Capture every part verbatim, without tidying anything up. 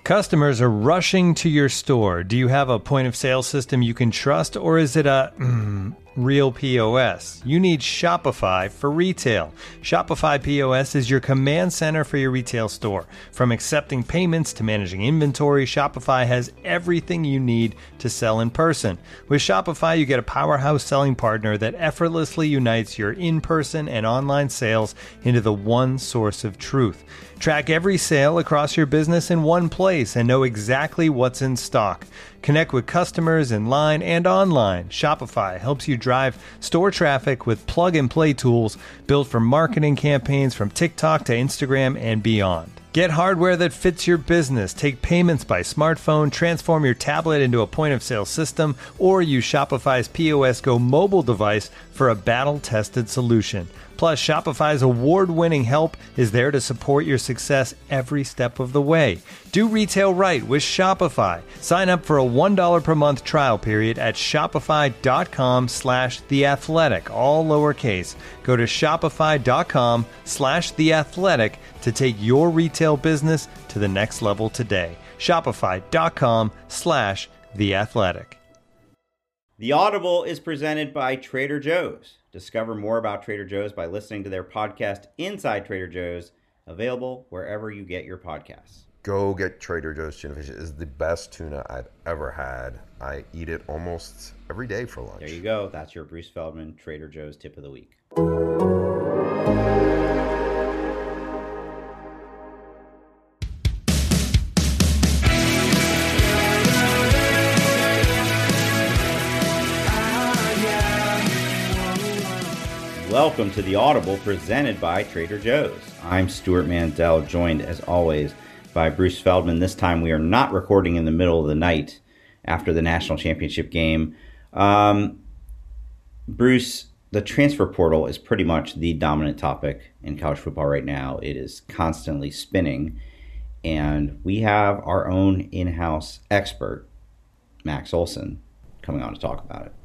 Customers are rushing to your store. Do you have a point of sale system you can trust, or is it a mm, real P O S? You need Shopify for retail. Shopify P O S is your command center for your retail store. From accepting payments to managing inventory, Shopify has everything you need to sell in person. With Shopify, you get a powerhouse selling partner that effortlessly unites your in-person and online sales into the one source of truth. Track every sale across your business in one place and know exactly what's in stock. Connect with customers in line and online. Shopify helps you drive store traffic with plug-and-play tools built for marketing campaigns from TikTok to Instagram and beyond. Get hardware that fits your business. Take payments by smartphone, transform your tablet into a point-of-sale system, or use Shopify's P O S Go mobile device for a battle-tested solution. Plus, Shopify's award-winning help is there to support your success every step of the way. Do retail right with Shopify. Sign up for a one dollar per month trial period at shopify.com slash theathletic, all lowercase. Go to shopify.com slash theathletic to take your retail business to the next level today. Shopify.com slash theathletic. The Audible is presented by Trader Joe's. Discover more about Trader Joe's by listening to their podcast, Inside Trader Joe's, available wherever you get your podcasts. Go get Trader Joe's tuna fish. It is the best tuna I've ever had. I eat it almost every day for lunch. There you go. That's your Bruce Feldman Trader Joe's tip of the week. Welcome to the Audible presented by Trader Joe's. I'm Stuart Mandel, joined as always by Bruce Feldman. This time we are not recording in the middle of the night after the national championship game. Um, Bruce, the transfer portal is pretty much the dominant topic in college football right now. It is constantly spinning, and we have our own in-house expert, Max Olson, coming on to talk about it.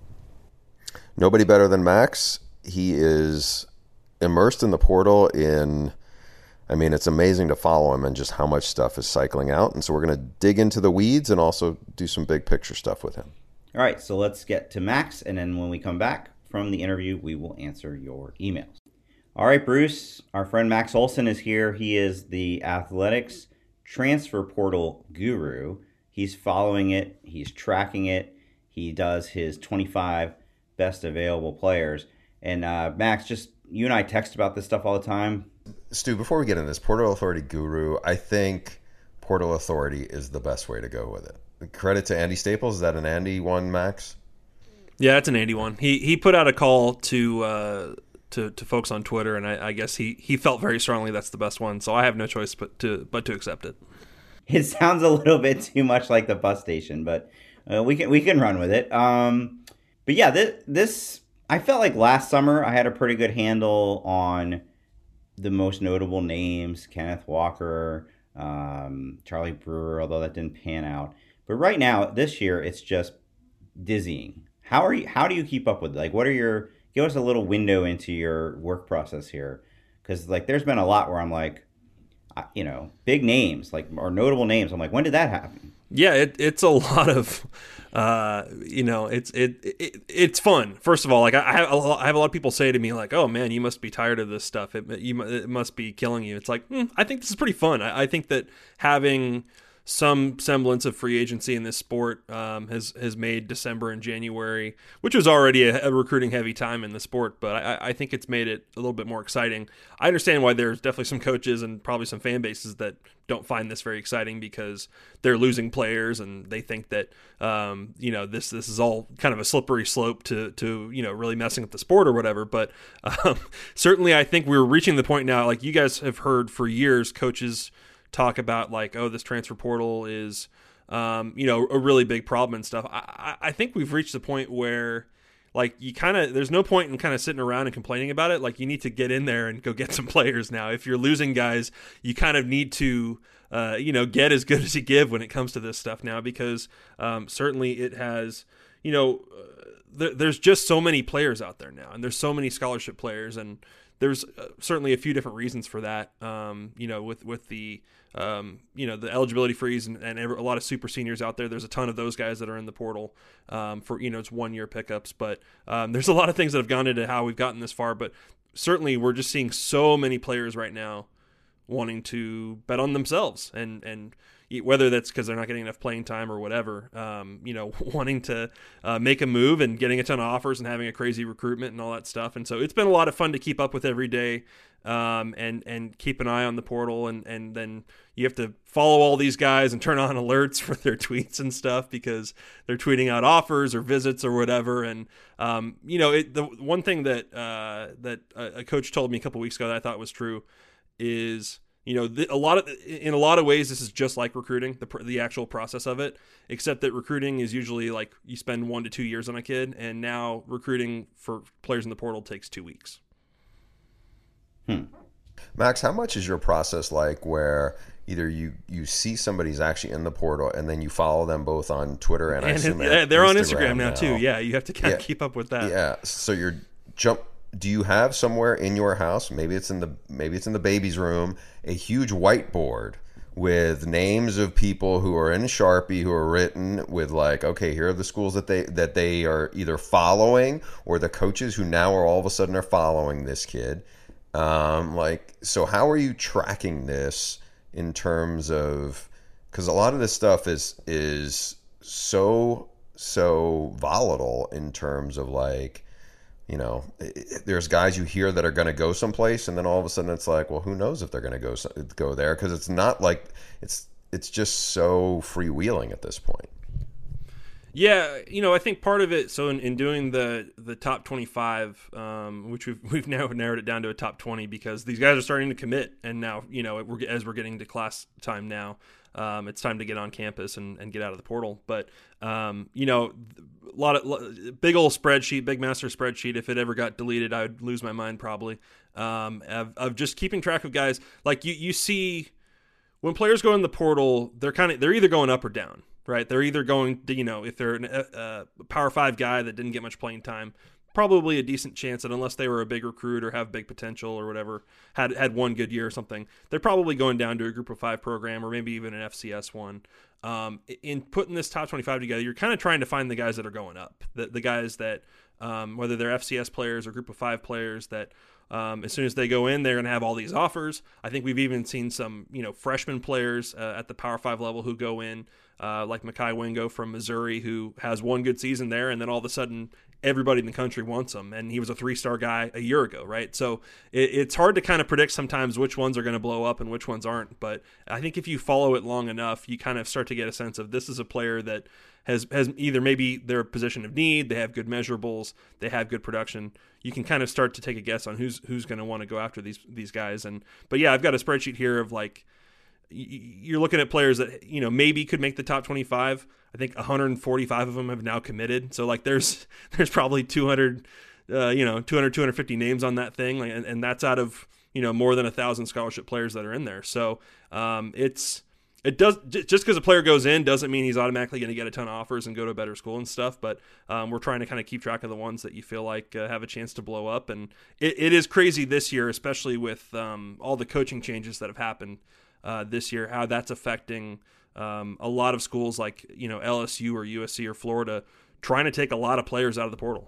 Nobody better than Max. He is immersed in the portal in, I mean, it's amazing to follow him and just how much stuff is cycling out. And so we're going to dig into the weeds and also do some big picture stuff with him. All right, so let's get to Max. And then when we come back from the interview, we will answer your emails. All right, Bruce, our friend Max Olson is here. He is the Athletics transfer portal guru. He's following it. He's tracking it. He does his twenty-five best available players. And uh, Max, just you and I text about this stuff all the time. Stu, before we get into this, Portal Authority Guru, I think Portal Authority is the best way to go with it. Credit to Andy Staples. Is that an Andy one, Max? Yeah, it's an Andy one. He he put out a call to uh, to, to folks on Twitter, and I, I guess he, he felt very strongly that's the best one. So I have no choice but to but to accept it. It sounds a little bit too much like the bus station, but uh, we can we can run with it. Um, but yeah, this this. I felt like last summer I had a pretty good handle on the most notable names, Kenneth Walker, um, Charlie Brewer, although that didn't pan out. But right now, this year, it's just dizzying. How are you? How do you keep up with it? Like, what are your? Give us a little window into your work process here, because like there's been a lot where I'm like, you know, big names like or notable names. I'm like, when did that happen? Yeah, it, it's a lot of, uh, you know, it's it, it it's fun. First of all, like I have a lot, I have a lot of people say to me like, "Oh man, you must be tired of this stuff. It you it must be killing you." It's like, hmm, I think this is pretty fun. I, I think that having some semblance of free agency in this sport um, has has made December and January, which was already a, a recruiting heavy time in the sport, but I, I think it's made it a little bit more exciting. I understand why there's definitely some coaches and probably some fan bases that don't find this very exciting because they're losing players and they think that um, you know this this is all kind of a slippery slope to to you know really messing with the sport or whatever. But um, certainly, I think we're reaching the point now. Like you guys have heard for years, coaches talk about like, oh, this transfer portal is, um, you know, a really big problem and stuff. I, I think we've reached the point where like you kind of, there's no point in kind of sitting around and complaining about it. Like you need to get in there and go get some players now. If you're losing guys, you kind of need to, uh, you know, get as good as you give when it comes to this stuff now, because um, certainly it has, you know, uh, th- there's just so many players out there now, and there's so many scholarship players, and there's uh, certainly a few different reasons for that. Um, you know, with with the um, you know, the eligibility freeze and, and a lot of super seniors out there. There's a ton of those guys that are in the portal um, for, you know, it's one year pickups, but um, there's a lot of things that have gone into how we've gotten this far, but certainly we're just seeing so many players right now wanting to bet on themselves, and, and whether that's because they're not getting enough playing time or whatever, um, you know, wanting to uh, make a move and getting a ton of offers and having a crazy recruitment and all that stuff. And so it's been a lot of fun to keep up with every day, um, and, and keep an eye on the portal. And, and then you have to follow all these guys and turn on alerts for their tweets and stuff because they're tweeting out offers or visits or whatever. And, um, you know, it, the one thing that, uh, that a coach told me a couple weeks ago that I thought was true is, you know, the, a lot of in a lot of ways, this is just like recruiting, the the actual process of it, except that recruiting is usually like you spend one to two years on a kid, and now recruiting for players in the portal takes two weeks. Hmm. Max, how much is your process like where either you, you see somebody's actually in the portal and then you follow them both on Twitter and, and I assume it, they're Instagram on Instagram now, now too. Yeah, you have to kind yeah. of keep up with that. Yeah, so you're jump. Do you have somewhere in your house, maybe it's in the maybe it's in the baby's room, a huge whiteboard with names of people who are in Sharpie who are written with like, okay, here are the schools that they that they are either following or the coaches who now are all of a sudden are following this kid. Um, like, so how are you tracking this in terms of, because a lot of this stuff is is so so volatile in terms of like, you know, there's guys you hear that are going to go someplace, and then all of a sudden it's like, well, who knows if they're going to go go there? Because it's not like it's it's just so freewheeling at this point. Yeah, you know, I think part of it. So in, in doing the the top twenty-five, um, which we've we've now narrowed it down to a top twenty because these guys are starting to commit, and now you know we're, as we're getting to class time now. Um, it's time to get on campus and, and get out of the portal. But, um, you know, a lot of big old spreadsheet, big master spreadsheet. If it ever got deleted, I would lose my mind probably. Um, of, of just keeping track of guys. Like you, you see when players go in the portal, they're kind of, they're either going up or down, right? They're either going to, you know, if they're a, a power five guy that didn't get much playing time, probably a decent chance that unless they were a big recruit or have big potential or whatever, had had one good year or something, they're probably going down to a group of five program or maybe even an F C S one. Um, in putting this top twenty-five together, you're kind of trying to find the guys that are going up, the, the guys that, um, whether they're F C S players or group of five players that um, as soon as they go in, they're going to have all these offers. I think we've even seen some, you know, freshman players uh, at the Power Five level who go in, uh, like Makai Wingo from Missouri, who has one good season there, and then all of a sudden everybody in the country wants him, and he was a three-star guy a year ago, right? So it, it's hard to kind of predict sometimes which ones are going to blow up and which ones aren't, but I think if you follow it long enough, you kind of start to get a sense of this is a player that has has either maybe they're a position of need, they have good measurables, they have good production. You can kind of start to take a guess on who's who's going to want to go after these these guys. And but yeah, I've got a spreadsheet here of like you're looking at players that, you know, maybe could make the top twenty-five. I think one hundred forty-five of them have now committed. So like there's there's probably two hundred, uh, you know, two hundred, two hundred fifty names on that thing. Like, and, and that's out of, you know, more than a thousand scholarship players that are in there. So um, it's, it does, just because a player goes in doesn't mean he's automatically going to get a ton of offers and go to a better school and stuff. But um, we're trying to kind of keep track of the ones that you feel like uh, have a chance to blow up. And it, it is crazy this year, especially with um, all the coaching changes that have happened uh, this year, how that's affecting um, a lot of schools like, you know, L S U or U S C or Florida, trying to take a lot of players out of the portal.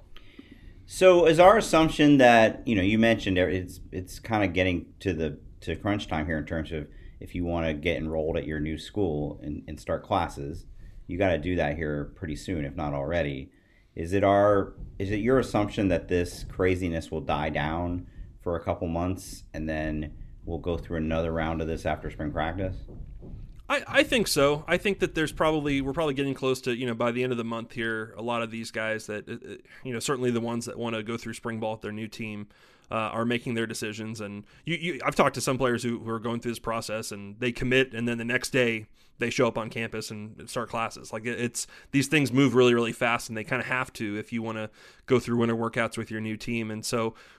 So is our assumption that, you know, you mentioned it's it's kind of getting to the to crunch time here in terms of if you want to get enrolled at your new school and, and start classes, you got to do that here pretty soon, if not already. Is it our is it your assumption that this craziness will die down for a couple months and then we'll go through another round of this after spring practice? I, I think so. I think that there's probably we're probably getting close to, you know, by the end of the month here, a lot of these guys that, you know, certainly the ones that want to go through spring ball with their new team uh, are making their decisions. And you, you, I've talked to some players who, who are going through this process and they commit, and then the next day they show up on campus and start classes. Like it's these things move really, really fast, and they kind of have to if you want to go through winter workouts with your new team. And so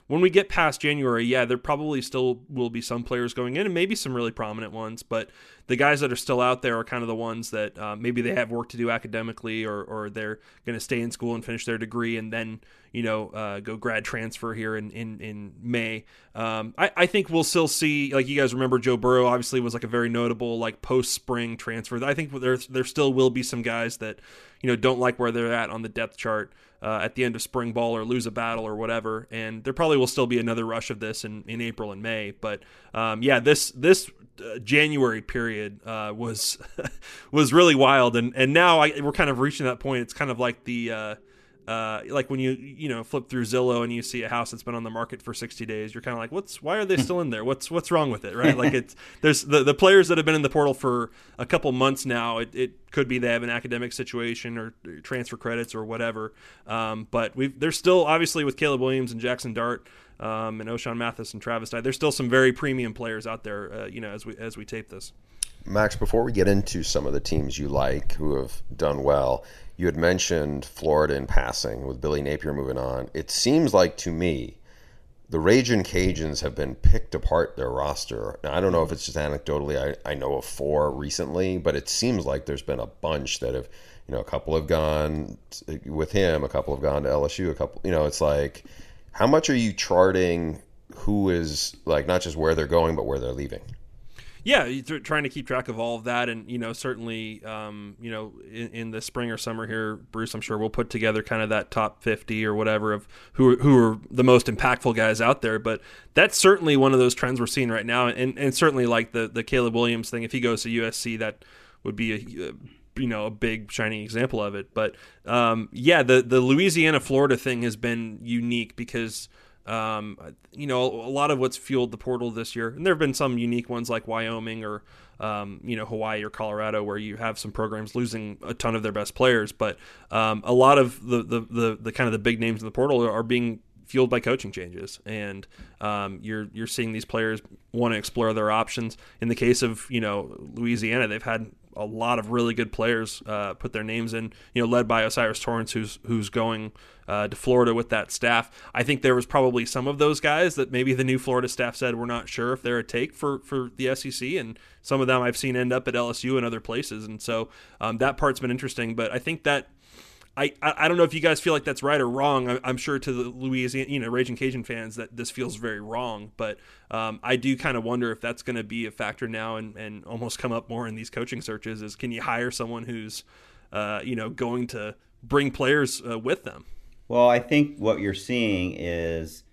when we get past January, yeah, there probably still will be some players going in and maybe some really prominent ones, but the guys that are still out there are kind of the ones that uh, maybe they have work to do academically, or, or they're going to stay in school and finish their degree and then, you know, uh, go grad transfer here in, in, in May. Um, I, I think we'll still see, like you guys remember, Joe Burrow obviously was like a very notable like post-spring transfer. I think there, there still will be some guys that, you know, don't like where they're at on the depth chart uh, at the end of spring ball or lose a battle or whatever. And there probably will still be another rush of this in, in April and May. But um, yeah, this this uh, January period uh, was was really wild. And and now I, we're kind of reaching that point. It's kind of like the uh, uh, like when you you know flip through Zillow and you see a house that's been on the market for sixty days. You're kind of like, what's why are they still in there? What's what's wrong with it, right? Like it's there's the, the players that have been in the portal for a couple months now. It, it could be they have an academic situation or transfer credits or whatever. Um, but we there's still obviously with Caleb Williams and Jackson Dart um, and O'Shawn Mathis and Travis Dye, there's still some very premium players out there. Uh, you know, as we as we tape this. Max, before we get into some of the teams you like who have done well, you had mentioned Florida in passing with Billy Napier moving on. It seems like to me the Ragin' Cajuns have been picked apart their roster. Now, I don't know if it's just anecdotally. I, I know of four recently, but it seems like there's been a bunch that have, you know, a couple have gone with him, a couple have gone to L S U, a couple, you know, it's like, how much are you charting who is, like, not just where they're going, but where they're leaving? Yeah, you're trying to keep track of all of that, and you know, certainly, um, you know, in, in the spring or summer here, Bruce, I'm sure we'll put together kind of that top fifty or whatever of who who are the most impactful guys out there. But that's certainly one of those trends we're seeing right now, and and certainly like the the Caleb Williams thing. If he goes to U S C, that would be a, a you know a big shining example of it. But um, yeah, the the Louisiana Florida thing has been unique because. Um, you know, a lot of what's fueled the portal this year, and there have been some unique ones like Wyoming or, um, you know, Hawaii or Colorado, where you have some programs losing a ton of their best players. But um, a lot of the, the, the, the kind of the big names in the portal are being fueled by coaching changes, and um, you're you're seeing these players want to explore their options. In the case of you know Louisiana, they've had a lot of really good players uh, put their names in, you know, led by Osiris Torrance, who's who's going uh, to Florida with that staff. I think there was probably some of those guys that maybe the new Florida staff said we're not sure if they're a take for, for the S E C, and some of them I've seen end up at L S U and other places, and so um, that part's been interesting. But I think that I, I don't know if you guys feel like that's right or wrong. I'm sure to the Louisiana, you know, Ragin' Cajun fans that this feels very wrong, but um, I do kind of wonder if that's going to be a factor now and, and almost come up more in these coaching searches is can you hire someone who's, uh, you know, going to bring players uh, with them? Well, I think what you're seeing is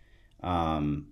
um,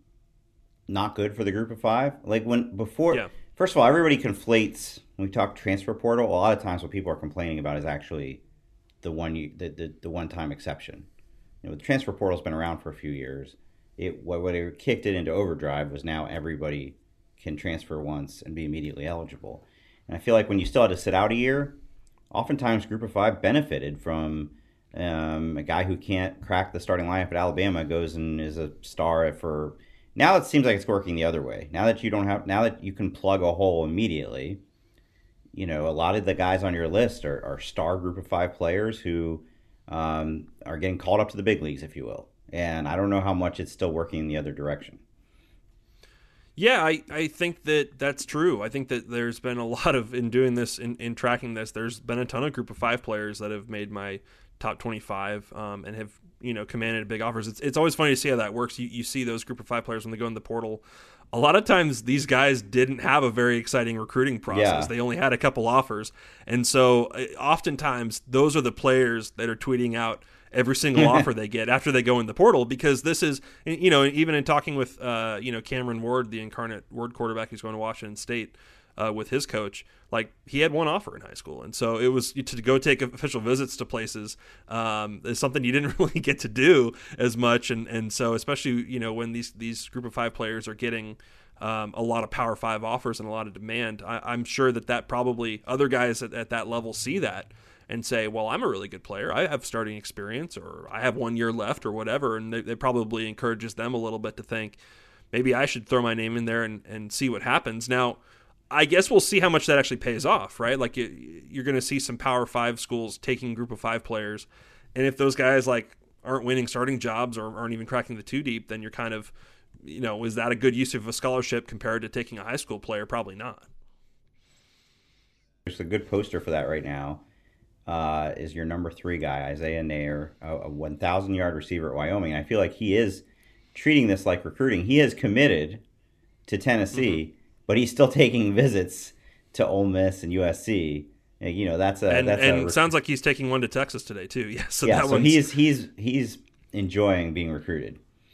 not good for the group of five. Like when before, yeah. First of all, everybody conflates when we talk transfer portal. A lot of times what people are complaining about is actually the one you, the, the, the one-time exception. You know, the transfer portal's been around for a few years. It what, what it kicked it into overdrive was now everybody can transfer once and be immediately eligible. And I feel like when you still had to sit out a year, oftentimes Group of Five benefited from um, a guy who can't crack the starting lineup at Alabama goes and is a star for. Now it seems like it's working the other way. Now that you don't have, now that you can plug a hole immediately. You know, a lot of the guys on your list are, are star Group of Five players who um, are getting called up to the big leagues, if you will. And I don't know how much it's still working in the other direction. Yeah, I, I think that that's true. I think that there's been a lot of, in doing this, in, in tracking this, there's been a ton of Group of Five players that have made my top twenty-five um, and have, you know, commanded big offers. It's it's always funny to see how that works. You, you see those Group of Five players when they go in the portal. A lot of times these guys didn't have a very exciting recruiting process. Yeah. They only had a couple offers. And so uh, oftentimes those are the players that are tweeting out every single offer they get after they go in the portal, because this is, you know, even in talking with, uh, you know, Cameron Ward, the incarnate Ward quarterback who's going to Washington State uh, with his coach, like he had one offer in high school. And so it was to go take official visits to places um, is something you didn't really get to do as much. And, and so especially, you know, when these, these Group of Five players are getting um, a lot of Power Five offers and a lot of demand, I, I'm sure that that probably other guys at, at that level see that and say, well, I'm a really good player. I have starting experience, or I have one year left, or whatever. And they, they probably encourages them a little bit to think, maybe I should throw my name in there and, and see what happens. Now, I guess we'll see how much that actually pays off, right? Like you, you're going to see some Power Five schools taking Group of Five players. And if those guys like aren't winning starting jobs or aren't even cracking the two deep, then you're kind of, you know, is that a good use of a scholarship compared to taking a high school player? Probably not. There's a good poster for that right now. Uh, is your number three guy, Isaiah Nair, a, a one thousand yard receiver at Wyoming. I feel like he is treating this like recruiting. He is committed to Tennessee, mm-hmm. but he's still taking visits to Ole Miss and U S C. And, you know, that's a and, that's and a, sounds like he's taking one to Texas today too. Yeah, so yeah, that so one's... he's he's he's enjoying being recruited.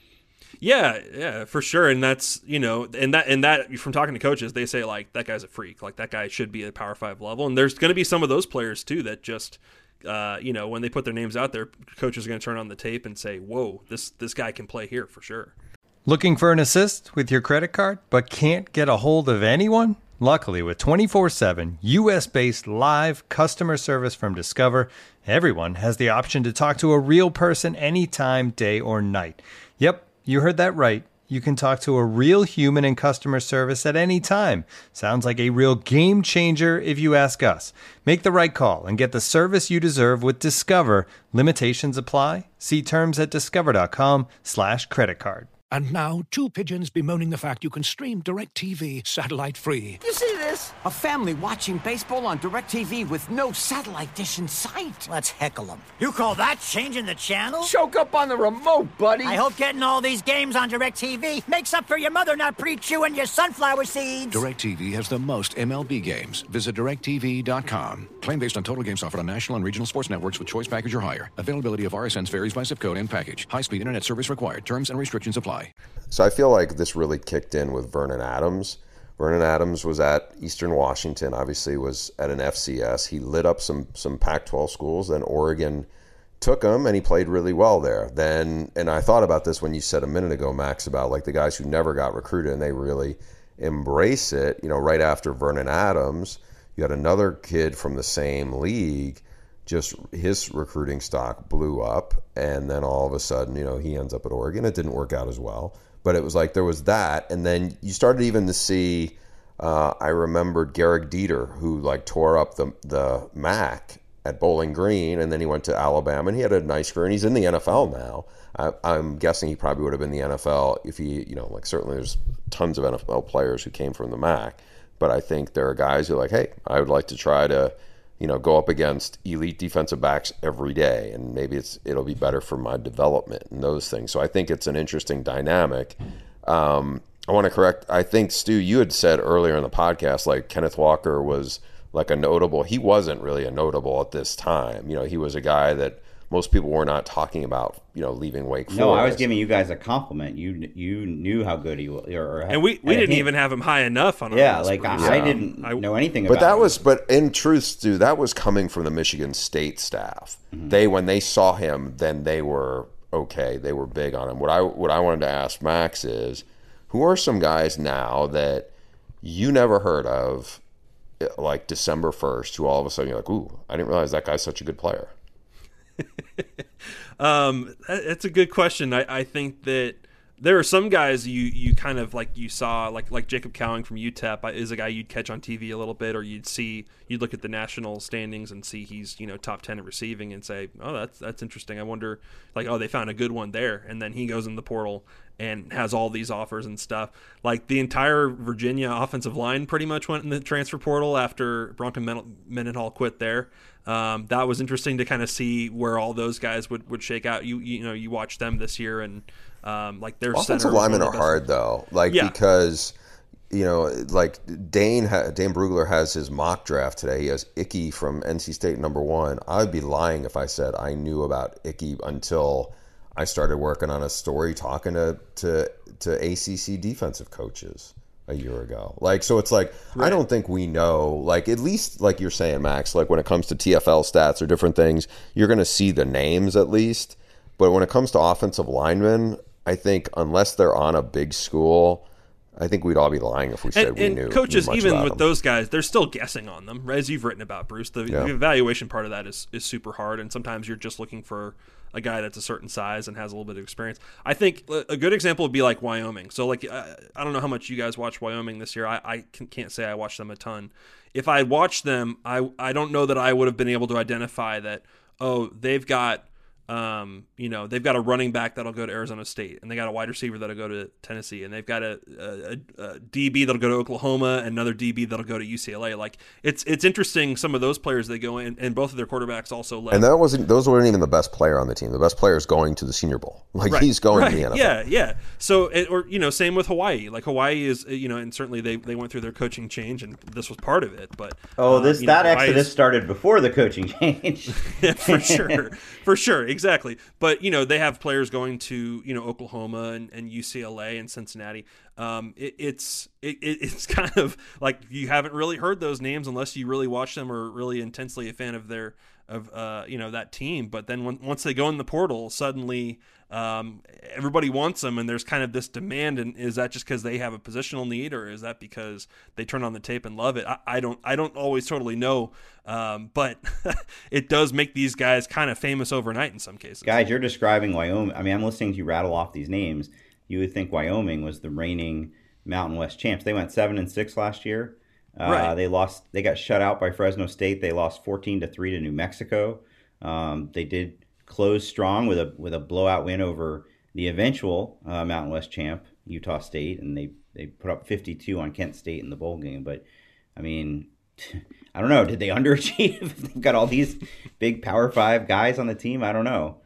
Yeah, yeah, for sure. And that's, you know, and that, and that from talking to coaches, they say like, that guy's a freak. Like that guy should be at Power Five level. And there's going to be some of those players too, that just, uh, you know, when they put their names out there, coaches are going to turn on the tape and say, whoa, this, this guy can play here for sure. Looking for an assist with your credit card, but can't get a hold of anyone? Luckily, with twenty-four seven U S-based live customer service from Discover, everyone has the option to talk to a real person anytime, day or night. Yep. You heard that right. You can talk to a real human in customer service at any time. Sounds like a real game changer if you ask us. Make the right call and get the service you deserve with Discover. Limitations apply. See terms at discover.com slash credit card. And now, two pigeons bemoaning the fact you can stream DirecTV satellite-free. You see this? A family watching baseball on DirecTV with no satellite dish in sight. Let's heckle them. You call that changing the channel? Choke up on the remote, buddy. I hope getting all these games on DirecTV makes up for your mother not pre-chewing your sunflower seeds. DirecTV has the most M L B games. Visit direct T V dot com. Claim based on total games offered on national and regional sports networks with choice package or higher. Availability of R S Ns varies by zip code and package. High-speed internet service required. Terms and restrictions apply. So I feel like this really kicked in with Vernon Adams. Vernon Adams was at Eastern Washington, obviously was at an F C S. He lit up some some Pac twelve schools. Then Oregon took him, and he played really well there. Then, and I thought about this when you said a minute ago, Max, about like the guys who never got recruited and they really embrace it. You know, right after Vernon Adams, you had another kid from the same league. Just his recruiting stock blew up, and then all of a sudden, you know, he ends up at Oregon. It didn't work out as well, but it was like there was that, and then you started even to see. Uh, I remembered Garrick Dieter, who like tore up the the M A C at Bowling Green, and then he went to Alabama, and he had a nice career, and he's in the N F L now. I, I'm guessing he probably would have been in the N F L if he, you know, like certainly there's tons of N F L players who came from the M A C, but I think there are guys who are like, hey, I would like to try to, you know, go up against elite defensive backs every day, and maybe it's it'll be better for my development and those things. So I think it's an interesting dynamic. Um, I want to correct. I think, Stu, you had said earlier in the podcast, like Kenneth Walker was like a notable. He wasn't really a notable at this time. You know, he was a guy that most people were not talking about, you know, leaving Wake Forest. No, I was giving you guys a compliment. You you knew how good he was. Or, or and we, we didn't even have him high enough on our Yeah, list. like I, yeah. I didn't know anything about But that him. was, but in truth, Stu, that was coming from the Michigan State staff. Mm-hmm. They, when they saw him, then they were okay. They were big on him. What I what I wanted to ask Max is, who are some guys now that you never heard of, like December first, who all of a sudden you're like, ooh, I didn't realize that guy's such a good player? um, that's a good question. I, I think that there are some guys you, you kind of like you saw like like Jacob Cowing from U T E P is a guy you'd catch on T V a little bit, or you'd see you'd look at the national standings and see he's, you know, top ten at receiving and say, oh, that's that's interesting. I wonder, like, oh, they found a good one there, and then he goes in the portal and has all these offers and stuff. Like the entire Virginia offensive line pretty much went in the transfer portal after Bronco Mendenhall quit there. Um, that was interesting to kind of see where all those guys would, would shake out. You you know you watch them this year, and um, like their offensive linemen are hard though, like yeah. because you know like Dane ha- Dane Brugler has his mock draft today. He has Icky from N C State number one. I'd be lying if I said I knew about Icky until I started working on a story talking to to, to A C C defensive coaches a year ago. Like, so it's like, right. I don't think we know, like, at least like you're saying, Max, like when it comes to T F L stats or different things, you're going to see the names at least. But when it comes to offensive linemen, I think unless they're on a big school, I think we'd all be lying if we said and, we and knew. Coaches, knew much even about with them. those guys, they're still guessing on them, right? As you've written about, Bruce. The, yeah. the evaluation part of that is, is super hard, and sometimes you're just looking for a guy that's a certain size and has a little bit of experience. I think a good example would be like Wyoming. So, like, I, I don't know how much you guys watched Wyoming this year. I, I can't say I watched them a ton. If I watched them, I I don't know that I would have been able to identify that, oh, they've got Um, you know, they've got a running back that'll go to Arizona State, and they got a wide receiver that'll go to Tennessee, and they've got a, a, a D B that'll go to Oklahoma, and another D B that'll go to U C L A. Like it's it's interesting some of those players they go in, and both of their quarterbacks also left. And that wasn't those weren't even the best player on the team. The best player is going to the Senior Bowl. Like right, he's going right, to the N F L. Yeah, yeah. So it, or you know, same with Hawaii. Like Hawaii is you know, and certainly they, they went through their coaching change, and this was part of it. But oh, this uh, that know, exodus is, started before the coaching change. Yeah, for sure, for sure, exactly. But you know, they have players going to you know Oklahoma and, and U C L A and Cincinnati. Um, it, it's it, it's kind of like you haven't really heard those names unless you really watch them or really intensely a fan of their of uh, you know that team. But then when, once they go in the portal, suddenly um, everybody wants them, and there's kind of this demand. And is that just because they have a positional need, or is that because they turn on the tape and love it? I, I don't I don't always totally know, um, but it does make these guys kind of famous overnight in some cases. Guys, you're describing Wyoming. I mean, I'm listening to you rattle off these names. You would think Wyoming was the reigning Mountain West champs. They went seven and six last year. Uh, right. They lost. They got shut out by Fresno State. They lost fourteen to three to New Mexico. Um, they did close strong with a with a blowout win over the eventual uh, Mountain West champ, Utah State, and they they put up fifty-two on Kent State in the bowl game. But I mean, I don't know. Did they underachieve? They've got all these big Power Five guys on the team. I don't know.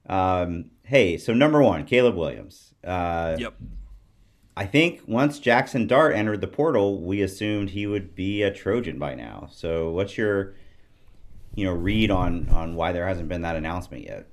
Um, hey, so number one, Caleb Williams. Uh, yep. I think once Jackson Dart entered the portal, we assumed he would be a Trojan by now. So what's your, you know, read on, on why there hasn't been that announcement yet?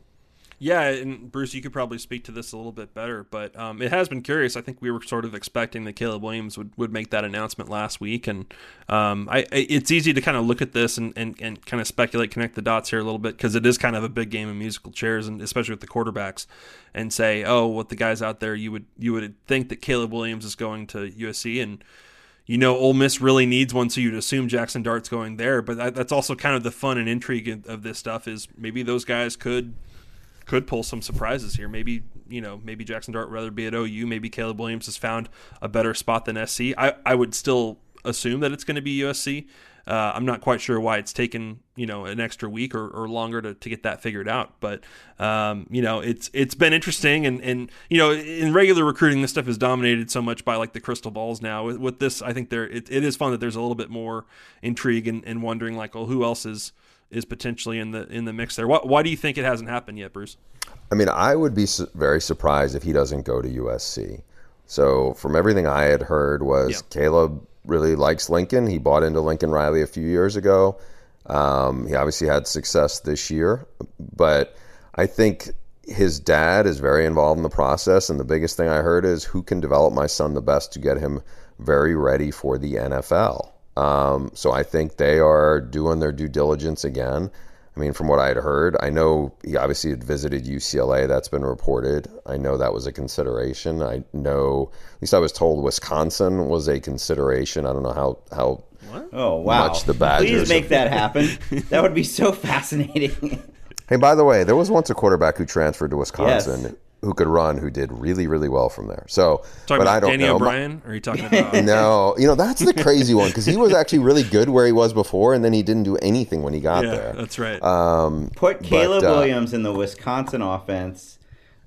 Yeah, and Bruce, you could probably speak to this a little bit better, but um, it has been curious. I think we were sort of expecting that Caleb Williams would, would make that announcement last week, and um, I, it's easy to kind of look at this and, and, and kind of speculate, connect the dots here a little bit, because it is kind of a big game of musical chairs, and especially with the quarterbacks, and say, oh, with the guys out there, you would you would think that Caleb Williams is going to U S C, and you know, Ole Miss really needs one, so you'd assume Jackson Dart's going there, but that, that's also kind of the fun and intrigue of this stuff is maybe those guys could could pull some surprises here. Maybe, you know, maybe Jackson Dart would rather be at O U. Maybe Caleb Williams has found a better spot than S C. I, I would still assume that it's going to be U S C. Uh, I'm not quite sure why it's taken, you know, an extra week or, or longer to, to get that figured out. But, um, you know, it's it's been interesting. And, and, you know, in regular recruiting, this stuff is dominated so much by, like, the crystal balls now. With, with this, I think there it, it is fun that there's a little bit more intrigue and, and wondering, like, well, who else is is potentially in the in the mix there. Why, why do you think it hasn't happened yet, Bruce? I mean, I would be su- very surprised if he doesn't go to U S C. So from everything I had heard was yeah. Caleb really likes Lincoln. He bought into Lincoln Riley a few years ago. Um, he obviously had success this year, but I think his dad is very involved in the process, and the biggest thing I heard is who can develop my son the best to get him very ready for the N F L. Um, so I think they are doing their due diligence again. I mean, from what I had heard, I know he obviously had visited U C L A. That's been reported. I know that was a consideration. I know, at least I was told Wisconsin was a consideration. I don't know how, how what? Oh, wow. much the Badgers. Please make that happen. That would be so fascinating. Hey, by the way, there was once a quarterback who transferred to Wisconsin yes. who could run, who did really, really well from there. So, talking but about I don't Danny know. O'Brien? Or are you talking about? No, you know, that's the crazy one, because he was actually really good where he was before, and then he didn't do anything when he got yeah, there. That's right. Um, Put Caleb but, uh, Williams in the Wisconsin offense.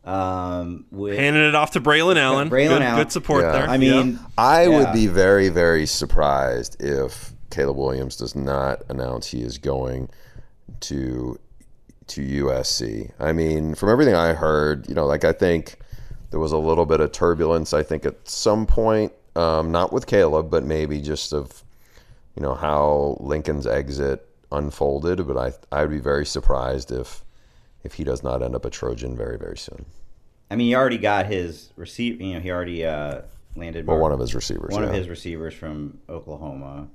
Um, with Handing it off to Braylon Allen. Braylon good, Allen. good support Yeah. there. I mean, yeah. I yeah. would be very, very surprised if Caleb Williams does not announce he is going to to U S C. I mean, from everything I heard, you know, like I think there was a little bit of turbulence, I think, at some point, um, not with Caleb, but maybe just of, you know, how Lincoln's exit unfolded. But I I would be very surprised if if he does not end up a Trojan very, very soon. I mean, he already got his receiver. You know, he already uh, landed. Well, one of his receivers. One yeah. of his receivers from Oklahoma.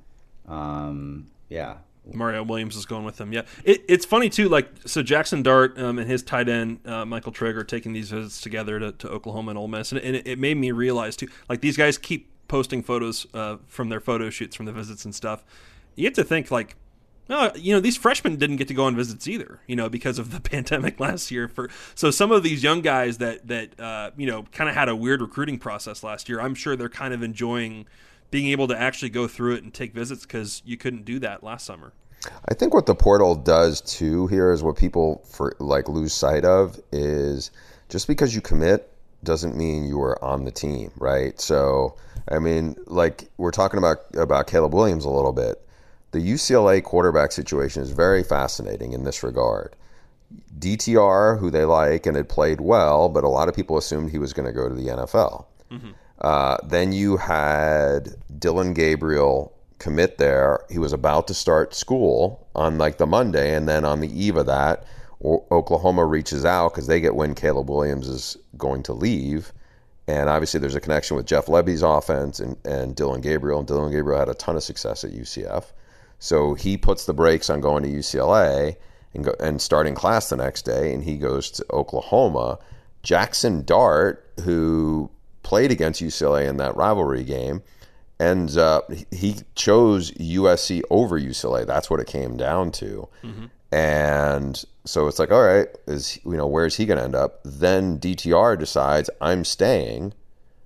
Um, yeah. Mario Williams is going with him. Yeah, it, it's funny too. Like, so Jackson Dart um, and his tight end uh, Michael Trigg are taking these visits together to, to Oklahoma and Ole Miss, and, and it, it made me realize too. Like, these guys keep posting photos uh, from their photo shoots from the visits and stuff. You get to think, like, oh, you know, these freshmen didn't get to go on visits either, you know, because of the pandemic last year. For so some of these young guys that that uh, you know, kind of had a weird recruiting process last year, I'm sure they're kind of enjoying being able to actually go through it and take visits, because you couldn't do that last summer. I think what the portal does too here is what people for like lose sight of is just because you commit doesn't mean you are on the team, right? So, I mean, like we're talking about about Caleb Williams a little bit. The U C L A quarterback situation is very fascinating in this regard. D T R, who they like and had played well, but a lot of people assumed he was going to go to the N F L. Mm-hmm. Uh, then you had Dillon Gabriel commit there. He was about to start school on like the Monday, and then on the eve of that, o- Oklahoma reaches out because they get wind Caleb Williams is going to leave. And obviously there's a connection with Jeff Lebby's offense and, and Dillon Gabriel. And Dillon Gabriel had a ton of success at U C F. So he puts the brakes on going to U C L A and, go, and starting class the next day, and he goes to Oklahoma. Jackson Dart, who played against U C L A in that rivalry game, ends up, he chose U S C over U C L A. That's what it came down to. Mm-hmm. And so it's like, all right, is you know, where's he going to end up? Then D T R decides I'm staying.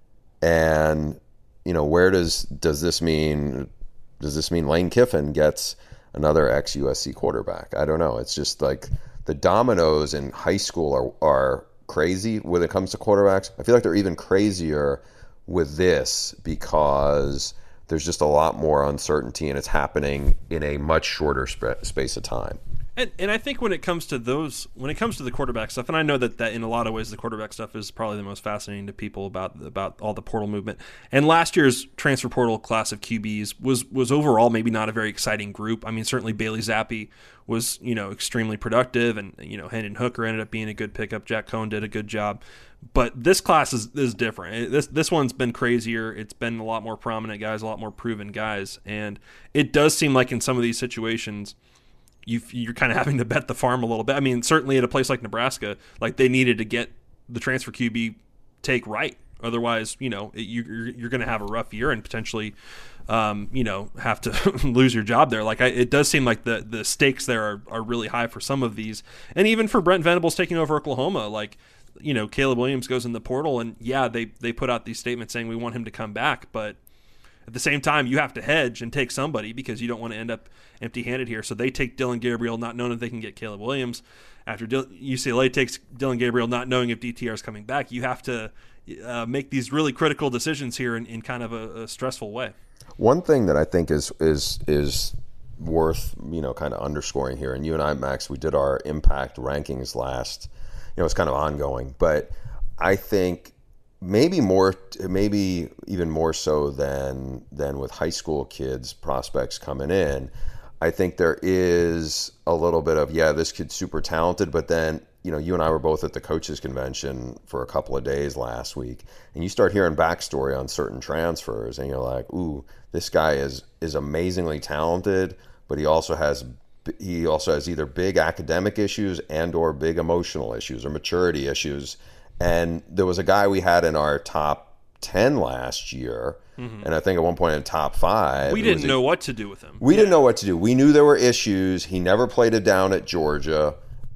And, you know, where does does this mean? Does this mean Lane Kiffin gets another ex-U S C quarterback? I don't know. It's just like the dominoes in high school are, are crazy when it comes to quarterbacks. I feel like they're even crazier with this because there's just a lot more uncertainty and it's happening in a much shorter sp- space of time. And, and I think when it comes to those, when it comes to the quarterback stuff, and I know that, that in a lot of ways the quarterback stuff is probably the most fascinating to people about about all the portal movement. And last year's transfer portal class of Q Bs was was overall maybe not a very exciting group. I mean, certainly Bailey Zappi was, you know, extremely productive, and, you know, Hendon Hooker ended up being a good pickup. Jack Cohn did a good job. But this class is, is different. This this one's been crazier. It's been a lot more prominent guys, a lot more proven guys. And it does seem like in some of these situations, You, you're kind of having to bet the farm a little bit. I mean, certainly at a place like Nebraska, like they needed to get the transfer Q B take right. Otherwise, you know, it, you, you're, you're going to have a rough year and potentially, um, you know, have to lose your job there. Like I, it does seem like the the stakes there are, are really high for some of these. And even for Brent Venables taking over Oklahoma, like, you know, Caleb Williams goes in the portal and yeah, they, they put out these statements saying we want him to come back, but at the same time, you have to hedge and take somebody because you don't want to end up empty-handed here. So they take Dillon Gabriel, not knowing if they can get Caleb Williams. After Dil- U C L A takes Dillon Gabriel, not knowing if D T R is coming back. You have to uh, make these really critical decisions here in, in kind of a, a stressful way. One thing that I think is is is worth, you know, kind of underscoring here, and you and I, Max, we did our impact rankings last, you know, it's kind of ongoing, but I think maybe more, maybe even more so than than with high school kids, prospects coming in. I think there is a little bit of, yeah, this kid's super talented, but then, you know, you and I were both at the coaches convention for a couple of days last week, and you start hearing backstory on certain transfers, and you're like, ooh, this guy is is amazingly talented, but he also has he also has either big academic issues and or big emotional issues or maturity issues. And there was a guy we had in our top ten last year, mm-hmm. and I think at one point in top five. We didn't know a, what to do with him. We yeah. didn't know what to do. We knew there were issues. He never played it down at Georgia.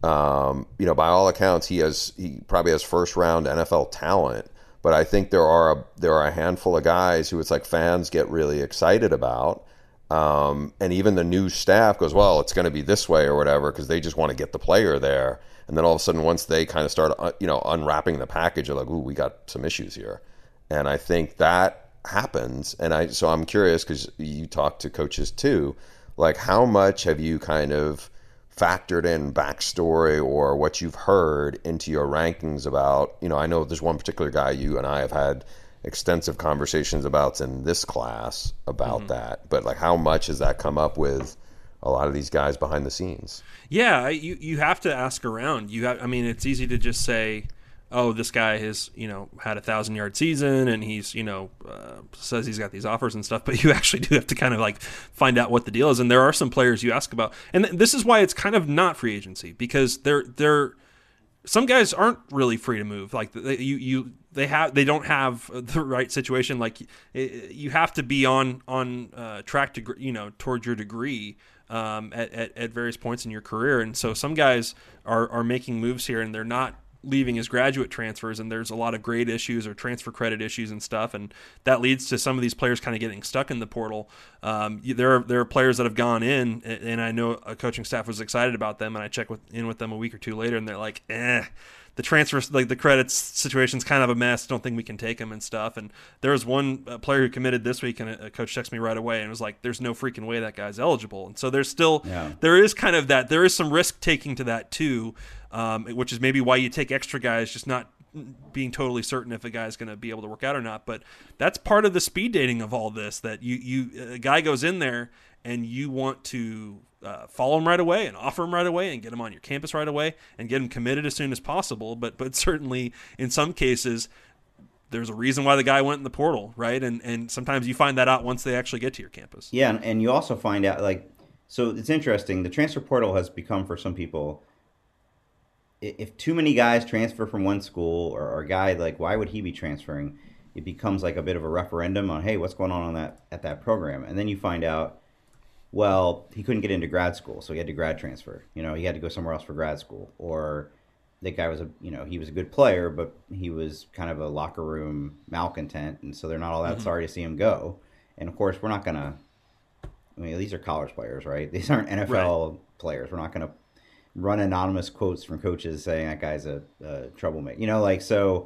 Um, you know, by all accounts, he has he probably has first round N F L talent. But I think there are a, there are a handful of guys who it's like fans get really excited about. Um, and even the new staff goes, well, it's going to be this way or whatever, because they just want to get the player there. And then all of a sudden, once they kind of start, uh, you know, unwrapping the package, they're like, ooh, we got some issues here. And I think that happens. And I, so I'm curious, because you talk to coaches too, like how much have you kind of factored in backstory or what you've heard into your rankings about, you know, I know there's one particular guy you and I have had extensive conversations about in this class about mm-hmm. that. But like how much has that come up with a lot of these guys behind the scenes? Yeah, you you have to ask around. You have, I mean, it's easy to just say, "Oh, this guy has, you know, had a thousand yard season, and he's, you know, uh, says he's got these offers and stuff." But you actually do have to kind of like find out what the deal is. And there are some players you ask about, and th- this is why it's kind of not free agency, because they're they're some guys aren't really free to move. Like they, you you they have they don't have the right situation. Like you have to be on on uh, track to, you know, towards your degree. Um, at, at, at various points in your career. And so some guys are, are making moves here and they're not leaving as graduate transfers, and there's a lot of grade issues or transfer credit issues and stuff, and that leads to some of these players kind of getting stuck in the portal. Um, there are there are players that have gone in, and I know a coaching staff was excited about them, and I checked with, in with them a week or two later, and they're like, eh, the transfer, like the credits situation's kind of a mess. Don't think we can take him and stuff. And there was one uh, player who committed this week, and a, a coach texted me right away and was like, "There's no freaking way that guy's eligible." And so there's still yeah. there is kind of that there is some risk taking to that too, um, which is maybe why you take extra guys, just not being totally certain if a guy's going to be able to work out or not. But that's part of the speed dating of all this. That you you a guy goes in there and you want to uh, follow him right away and offer him right away and get him on your campus right away and get him committed as soon as possible. But but certainly in some cases, there's a reason why the guy went in the portal, right? And and sometimes you find that out once they actually get to your campus. Yeah, and, and you also find out, like, so it's interesting. The transfer portal has become, for some people, if too many guys transfer from one school, or, or a guy, like, why would he be transferring? It becomes like a bit of a referendum on, hey, what's going on, on that at that program? And then you find out, well, he couldn't get into grad school, so he had to grad transfer. You know, he had to go somewhere else for grad school. Or that guy was a, you know, he was a good player, but he was kind of a locker room malcontent, and so they're not all that mm-hmm. sorry to see him go. And of course, we're not gonna. I mean, these are college players, right? These aren't N F L right. players. We're not gonna run anonymous quotes from coaches saying that guy's a, a troublemaker. You know, like, so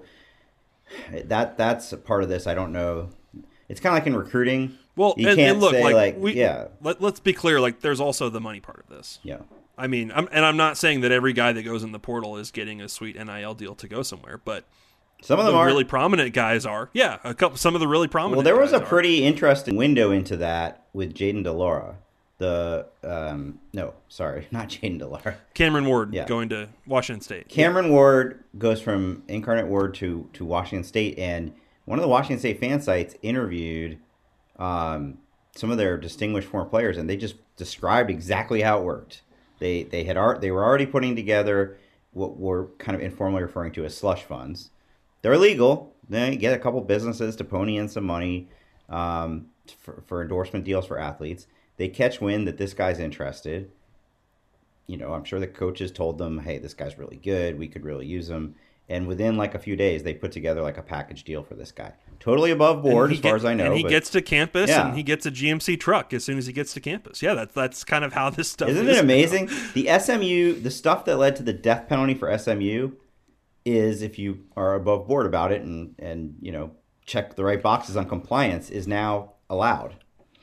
that that's a part of this. I don't know. It's kind of like in recruiting. Well, you and, can't and look, say, like, like we, yeah. Let, let's be clear. Like, there's also the money part of this. Yeah. I mean, I'm, and I'm not saying that every guy that goes in the portal is getting a sweet N I L deal to go somewhere, but some of them the are really prominent guys are. Yeah, a couple. Some of the really prominent. Well, there was guys a pretty are. interesting window into that with Jaden DeLaura. The um, no, sorry, not Jaden DeLaura. Cameron Ward yeah. going to Washington State. Cameron yeah. Ward goes from Incarnate Word to to Washington State, and one of the Washington State fan sites interviewed um, some of their distinguished former players, and they just described exactly how it worked. They they had art. They were already putting together what we're kind of informally referring to as slush funds. They're illegal. They get a couple businesses to pony in some money um, for, for endorsement deals for athletes. They catch wind that this guy's interested. You know, I'm sure the coaches told them, "Hey, this guy's really good. We could really use him." And within like a few days, they put together like a package deal for this guy. Totally above board, as far get, as I know. And he but, gets to campus, yeah. and he gets a G M C truck as soon as he gets to campus. Yeah, that's that's kind of how this stuff Isn't is. it amazing? The S M U, the stuff that led to the death penalty for S M U is, if you are above board about it and, and you know, check the right boxes on compliance, is now allowed.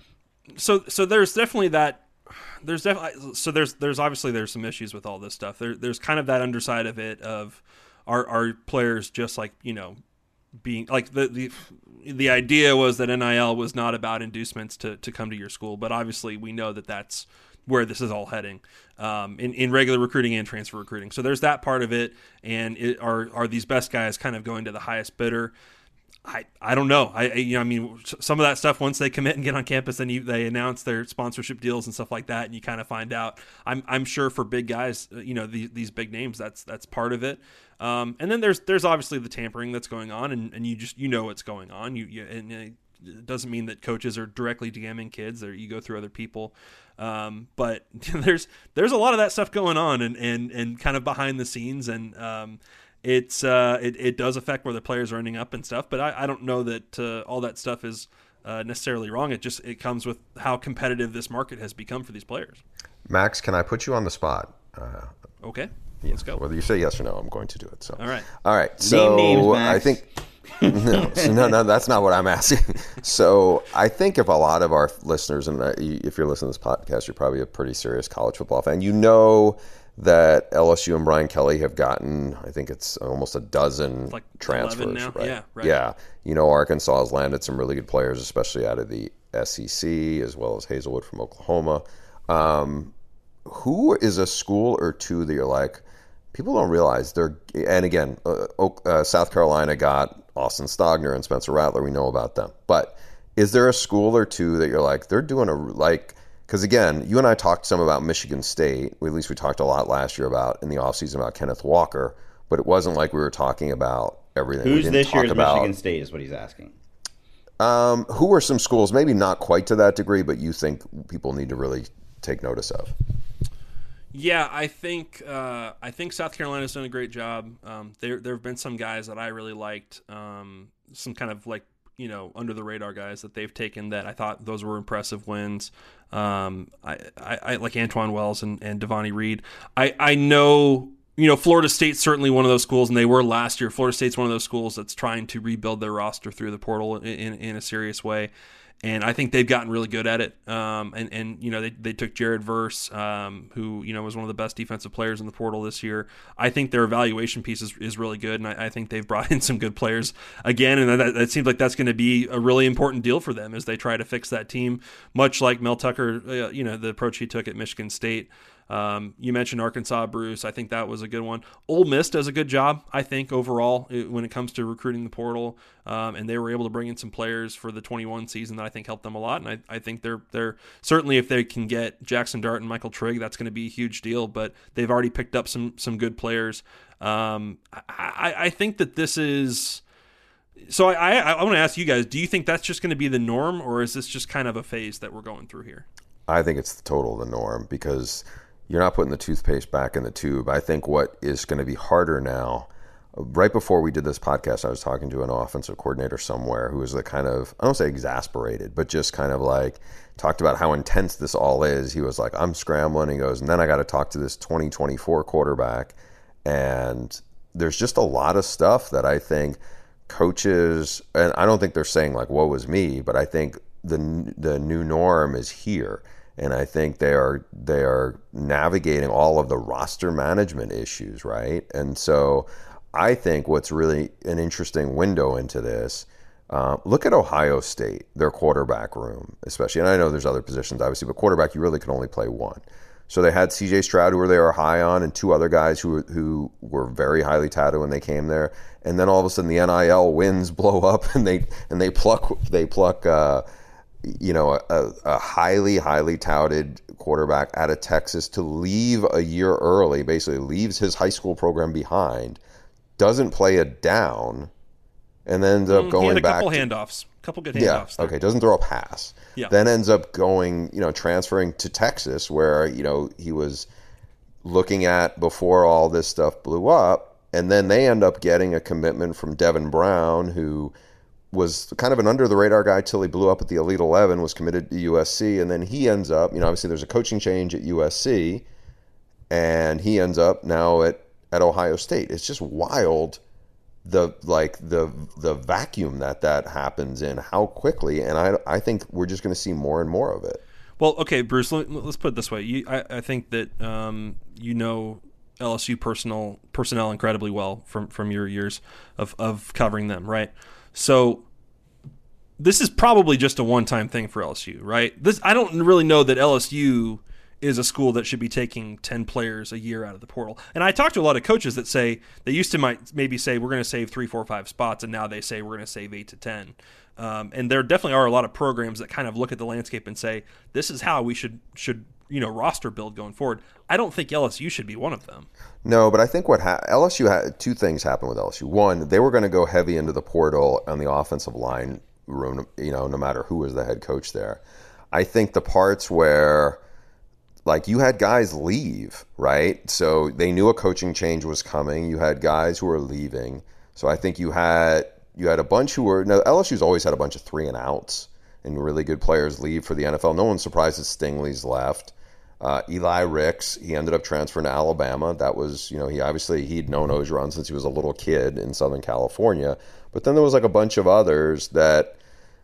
So so there's definitely that. There's definitely so there's there's obviously there's some issues with all this stuff. There there's kind of that underside of it of our our players just like, you know, being like the the the idea was that N I L was not about inducements to to come to your school, but obviously we know that that's where this is all heading um, in in regular recruiting and transfer recruiting. So there's that part of it, and it, are are these best guys kind of going to the highest bidder? I, I don't know. I you know I mean some of that stuff, once they commit and get on campus, then you, they announce their sponsorship deals and stuff like that, and you kind of find out. I'm I'm sure for big guys, you know, these these big names, that's that's part of it. Um, and then there's there's obviously the tampering that's going on, and, and you just you know what's going on. You, you and it doesn't mean that coaches are directly DMing kids, or you go through other people. Um, but there's there's a lot of that stuff going on, and and and kind of behind the scenes, and um, it's uh, it, it does affect where the players are ending up and stuff. But I, I don't know that uh, all that stuff is uh, necessarily wrong. It just it comes with how competitive this market has become for these players. Max, can I put you on the spot? Uh, okay, yeah, let's go. Whether you say yes or no, I'm going to do it. So all right, all right. So Name names, Max. I think. no, so no, no, that's not what I'm asking. So I think if a lot of our listeners, and if you're listening to this podcast, you're probably a pretty serious college football fan. You know that L S U and Brian Kelly have gotten, I think it's almost a dozen like transfers. now. Right? Yeah, right. Yeah. You know, Arkansas has landed some really good players, especially out of the S E C, as well as Hazelwood from Oklahoma. Um, who is a school or two that you're like, people don't realize they're, and again, uh, uh, South Carolina got Austin Stogner and Spencer Rattler. We know about them. But is there a school or two that you're like, they're doing a, like, because again, you and I talked some about Michigan State. At least we talked a lot last year about, in the offseason, about Kenneth Walker. But it wasn't like we were talking about everything. Who's this year's about, Michigan State is what he's asking. Um, who are some schools, maybe not quite to that degree, but you think people need to really take notice of? Yeah, I think uh, I think South Carolina's done a great job. Um, there there have been some guys that I really liked, um, some kind of like you know under the radar guys that they've taken that I thought those were impressive wins. Um, I, I, I like Antoine Wells and, and Devontae Reed. I I know you know Florida State's certainly one of those schools, and they were last year. Florida State's one of those schools that's trying to rebuild their roster through the portal in in, in a serious way. And I think they've gotten really good at it. Um, and, and, you know, they, they took Jared Verse, um, who, you know, was one of the best defensive players in the portal this year. I think their evaluation piece is, is really good. And I, I think they've brought in some good players again. And that, that seems like that's going to be a really important deal for them as they try to fix that team, much like Mel Tucker, uh, you know, the approach he took at Michigan State. Um, you mentioned Arkansas, Bruce. I think that was a good one. Ole Miss does a good job, I think, overall when it comes to recruiting the portal. Um, and they were able to bring in some players for the twenty-one season that I think helped them a lot. And I, I think they're they're certainly, if they can get Jackson Dart and Michael Trigg, that's going to be a huge deal. But they've already picked up some some good players. Um, I, I think that this is. So I, I, I want to ask you guys: do you think that's just going to be the norm, or is this just kind of a phase that we're going through here? I think it's the total the norm because you're not putting the toothpaste back in the tube. I think what is going to be harder now, right before we did this podcast, I was talking to an offensive coordinator somewhere who was the kind of, I don't say exasperated, but just kind of like talked about how intense this all is. He was like, I'm scrambling. He goes, and then I got to talk to this twenty twenty-four quarterback. And there's just a lot of stuff that I think coaches, and I don't think they're saying like, woe is me, but I think the the new norm is here. And I think they are they are navigating all of the roster management issues, right? And so I think what's really an interesting window into this, uh, look at Ohio State, their quarterback room, especially. And I know there's other positions, obviously, but quarterback, you really can only play one. So they had C J Stroud, who they were high on, and two other guys who who were very highly touted when they came there. And then all of a sudden, the N I L wins blow up, and they and they pluck they pluck. Uh, you know, a, a highly, highly touted quarterback out of Texas to leave a year early, basically leaves his high school program behind, doesn't play it down, and then ends up mm, going he had a back. couple to, handoffs, couple good yeah, handoffs. There. Okay, doesn't throw a pass. Yeah. Then ends up going, you know, transferring to Texas, where you know he was looking at before all this stuff blew up, and then they end up getting a commitment from Devin Brown, who was kind of an under-the-radar guy till he blew up at the Elite eleven, was committed to U S C, and then he ends up, you know, obviously there's a coaching change at U S C, and he ends up now at, at Ohio State. It's just wild, the like the the vacuum that that happens in, how quickly, and I, I think we're just going to see more and more of it. Well, okay, Bruce, let, let's put it this way. You, I, I think that um, you know L S U personnel, personnel incredibly well from, from your years of, of covering them, right? So this is probably just a one-time thing for L S U, right? This I don't really know that L S U is a school that should be taking ten players a year out of the portal. And I talked to a lot of coaches that say they used to might maybe say we're going to save three, four, five spots, and now they say we're going to save eight to ten. Um, and there definitely are a lot of programs that kind of look at the landscape and say this is how we should should you know roster build going forward. I don't think L S U should be one of them. No, but I think what ha- L S U had two things happen with L S U. One, they were going to go heavy into the portal on the offensive line room, you know, no matter who was the head coach there. I think the parts where, like, you had guys leave, right? So they knew a coaching change was coming. You had guys who were leaving. So I think you had you had a bunch who were. Now, L S U's always had a bunch of three and outs and really good players leave for the N F L. No one's surprised that Stingley's left. Uh, Eli Ricks, he ended up transferring to Alabama. That was, you know, he obviously he'd known Orgeron since he was a little kid in Southern California. But then there was like a bunch of others that,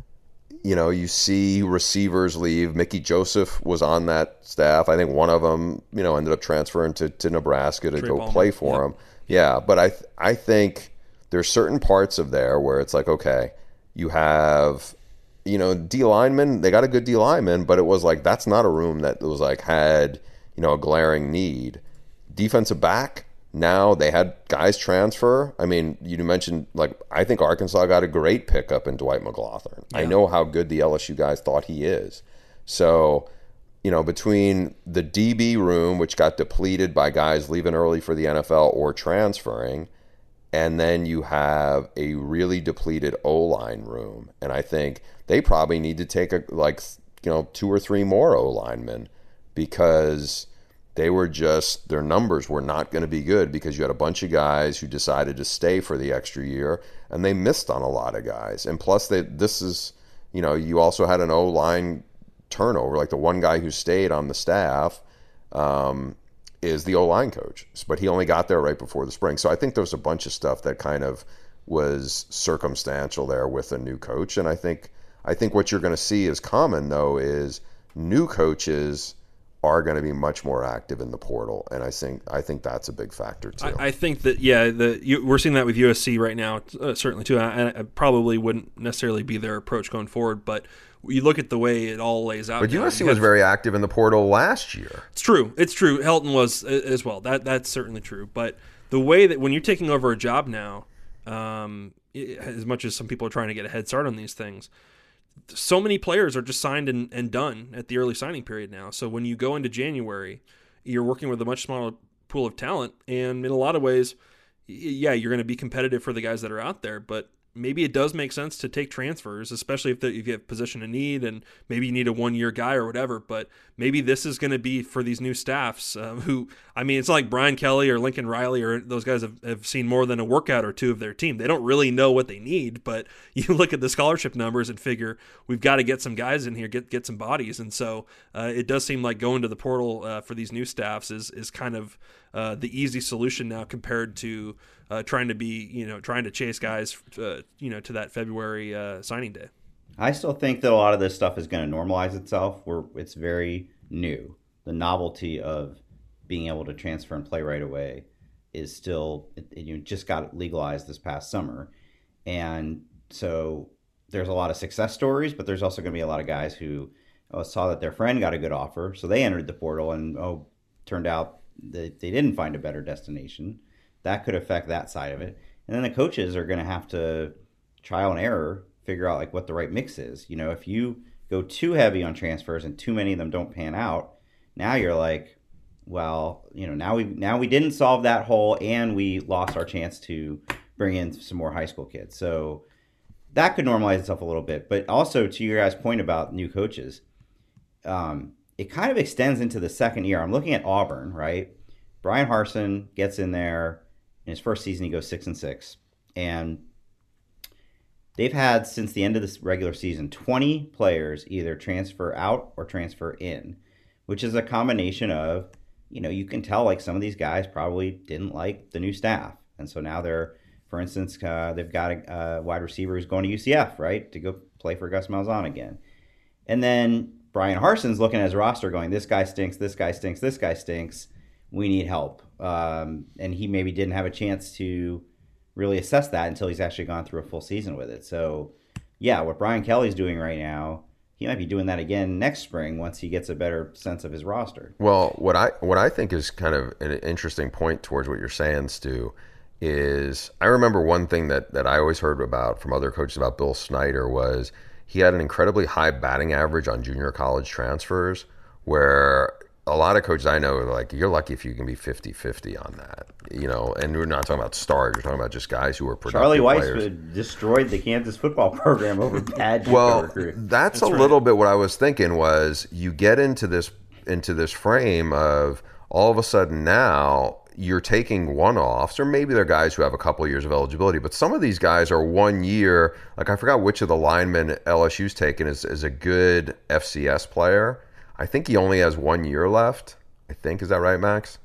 you know, you see receivers leave. Mickey Joseph was on that staff. I think one of them, you know, ended up transferring to, to Nebraska to Trey go Palmer. play for Yep. him. Yeah, but I I think there's certain parts of there where it's like, okay, you have, you know, D linemen, they got a good D lineman, but it was like, that's not a room that was like had, you know, a glaring need. Defensive back, now they had guys transfer. I mean, you mentioned, like, I think Arkansas got a great pickup in Dwight McLaughlin. Yeah. I know how good the L S U guys thought he is. So, you know, between the D B room, which got depleted by guys leaving early for the N F L or transferring, and then you have a really depleted O-line room. And I think they probably need to take, a like, you know, two or three more O-linemen because They were just, their numbers were not going to be good because you had a bunch of guys who decided to stay for the extra year, and they missed on a lot of guys. And plus, they, this is, you know, you also had an O-line turnover. Like the one guy who stayed on the staff um, is the O-line coach, but he only got there right before the spring. So I think there was a bunch of stuff that kind of was circumstantial there with a new coach. And I think I think what you're going to see is common, though, is new coaches are going to be much more active in the portal, and I think I think that's a big factor too. I, I think that yeah, the you, we're seeing that with U S C right now, uh, certainly too. I, I probably wouldn't necessarily be their approach going forward, but you look at the way it all lays out. But now, U S C was very active in the portal last year. It's true. It's true. Helton was as well. That that's certainly true. But the way that when you're taking over a job now, um, it, as much as some people are trying to get a head start on these things, so many players are just signed and, and done at the early signing period now. So when you go into January, you're working with a much smaller pool of talent. And in a lot of ways, yeah, you're going to be competitive for the guys that are out there. But maybe it does make sense to take transfers, especially if, the, if you have position of need and maybe you need a one-year guy or whatever. But maybe this is going to be for these new staffs uh, who, I mean, it's not like Brian Kelly or Lincoln Riley or those guys have, have seen more than a workout or two of their team. They don't really know what they need, but you look at the scholarship numbers and figure we've got to get some guys in here, get get some bodies. And so uh, it does seem like going to the portal uh, for these new staffs is is kind of uh, the easy solution now compared to uh, trying to be, you know, trying to chase guys, uh, you know, to that February uh, signing day. I still think that a lot of this stuff is going to normalize itself where it's very new. The novelty of being able to transfer and play right away is still, it, it, you just got legalized this past summer. And so there's a lot of success stories, but there's also going to be a lot of guys who oh, saw that their friend got a good offer. So they entered the portal and, oh, turned out that they didn't find a better destination. That could affect that side of it. And then the coaches are going to have to trial and error, figure out like what the right mix is. You know, if you go too heavy on transfers and too many of them don't pan out, now you're like, well, you know, now we now we didn't solve that hole and we lost our chance to bring in some more high school kids. So that could normalize itself a little bit. But also to your guys' point about new coaches, um, it kind of extends into the second year. I'm looking at Auburn, right? Brian Harsin gets in there. In his first season, he goes six and six. And they've had, since the end of this regular season, twenty players either transfer out or transfer in, which is a combination of, you know, you can tell like some of these guys probably didn't like the new staff. And so now they're, for instance, uh, they've got a, a wide receiver who's going to U C F, right, to go play for Gus Malzahn again. And then Brian Harsin's looking at his roster going, this guy stinks, this guy stinks, this guy stinks. We need help. Um, and he maybe didn't have a chance to really assess that until he's actually gone through a full season with it. So, yeah, what Brian Kelly's doing right now, he might be doing that again next spring once he gets a better sense of his roster. Well, what I what I think is kind of an interesting point towards what you're saying, Stu, is I remember one thing that, that I always heard about from other coaches about Bill Snyder was he had an incredibly high batting average on junior college transfers where a lot of coaches I know are like, you're lucky if you can be fifty-fifty on that, you know, and we're not talking about stars. We're talking about just guys who are productive Charlie Weiss players. destroyed the Kansas football program over bad well, recruit. That's, that's a right. little bit what I was thinking was you get into this into this frame of all of a sudden now you're taking one-offs, or maybe they're guys who have a couple of years of eligibility, but some of these guys are one year. Like I forgot which of the linemen L S U's taken is, is a good F C S player. I think he only has one year left. I think. Is that right, Max?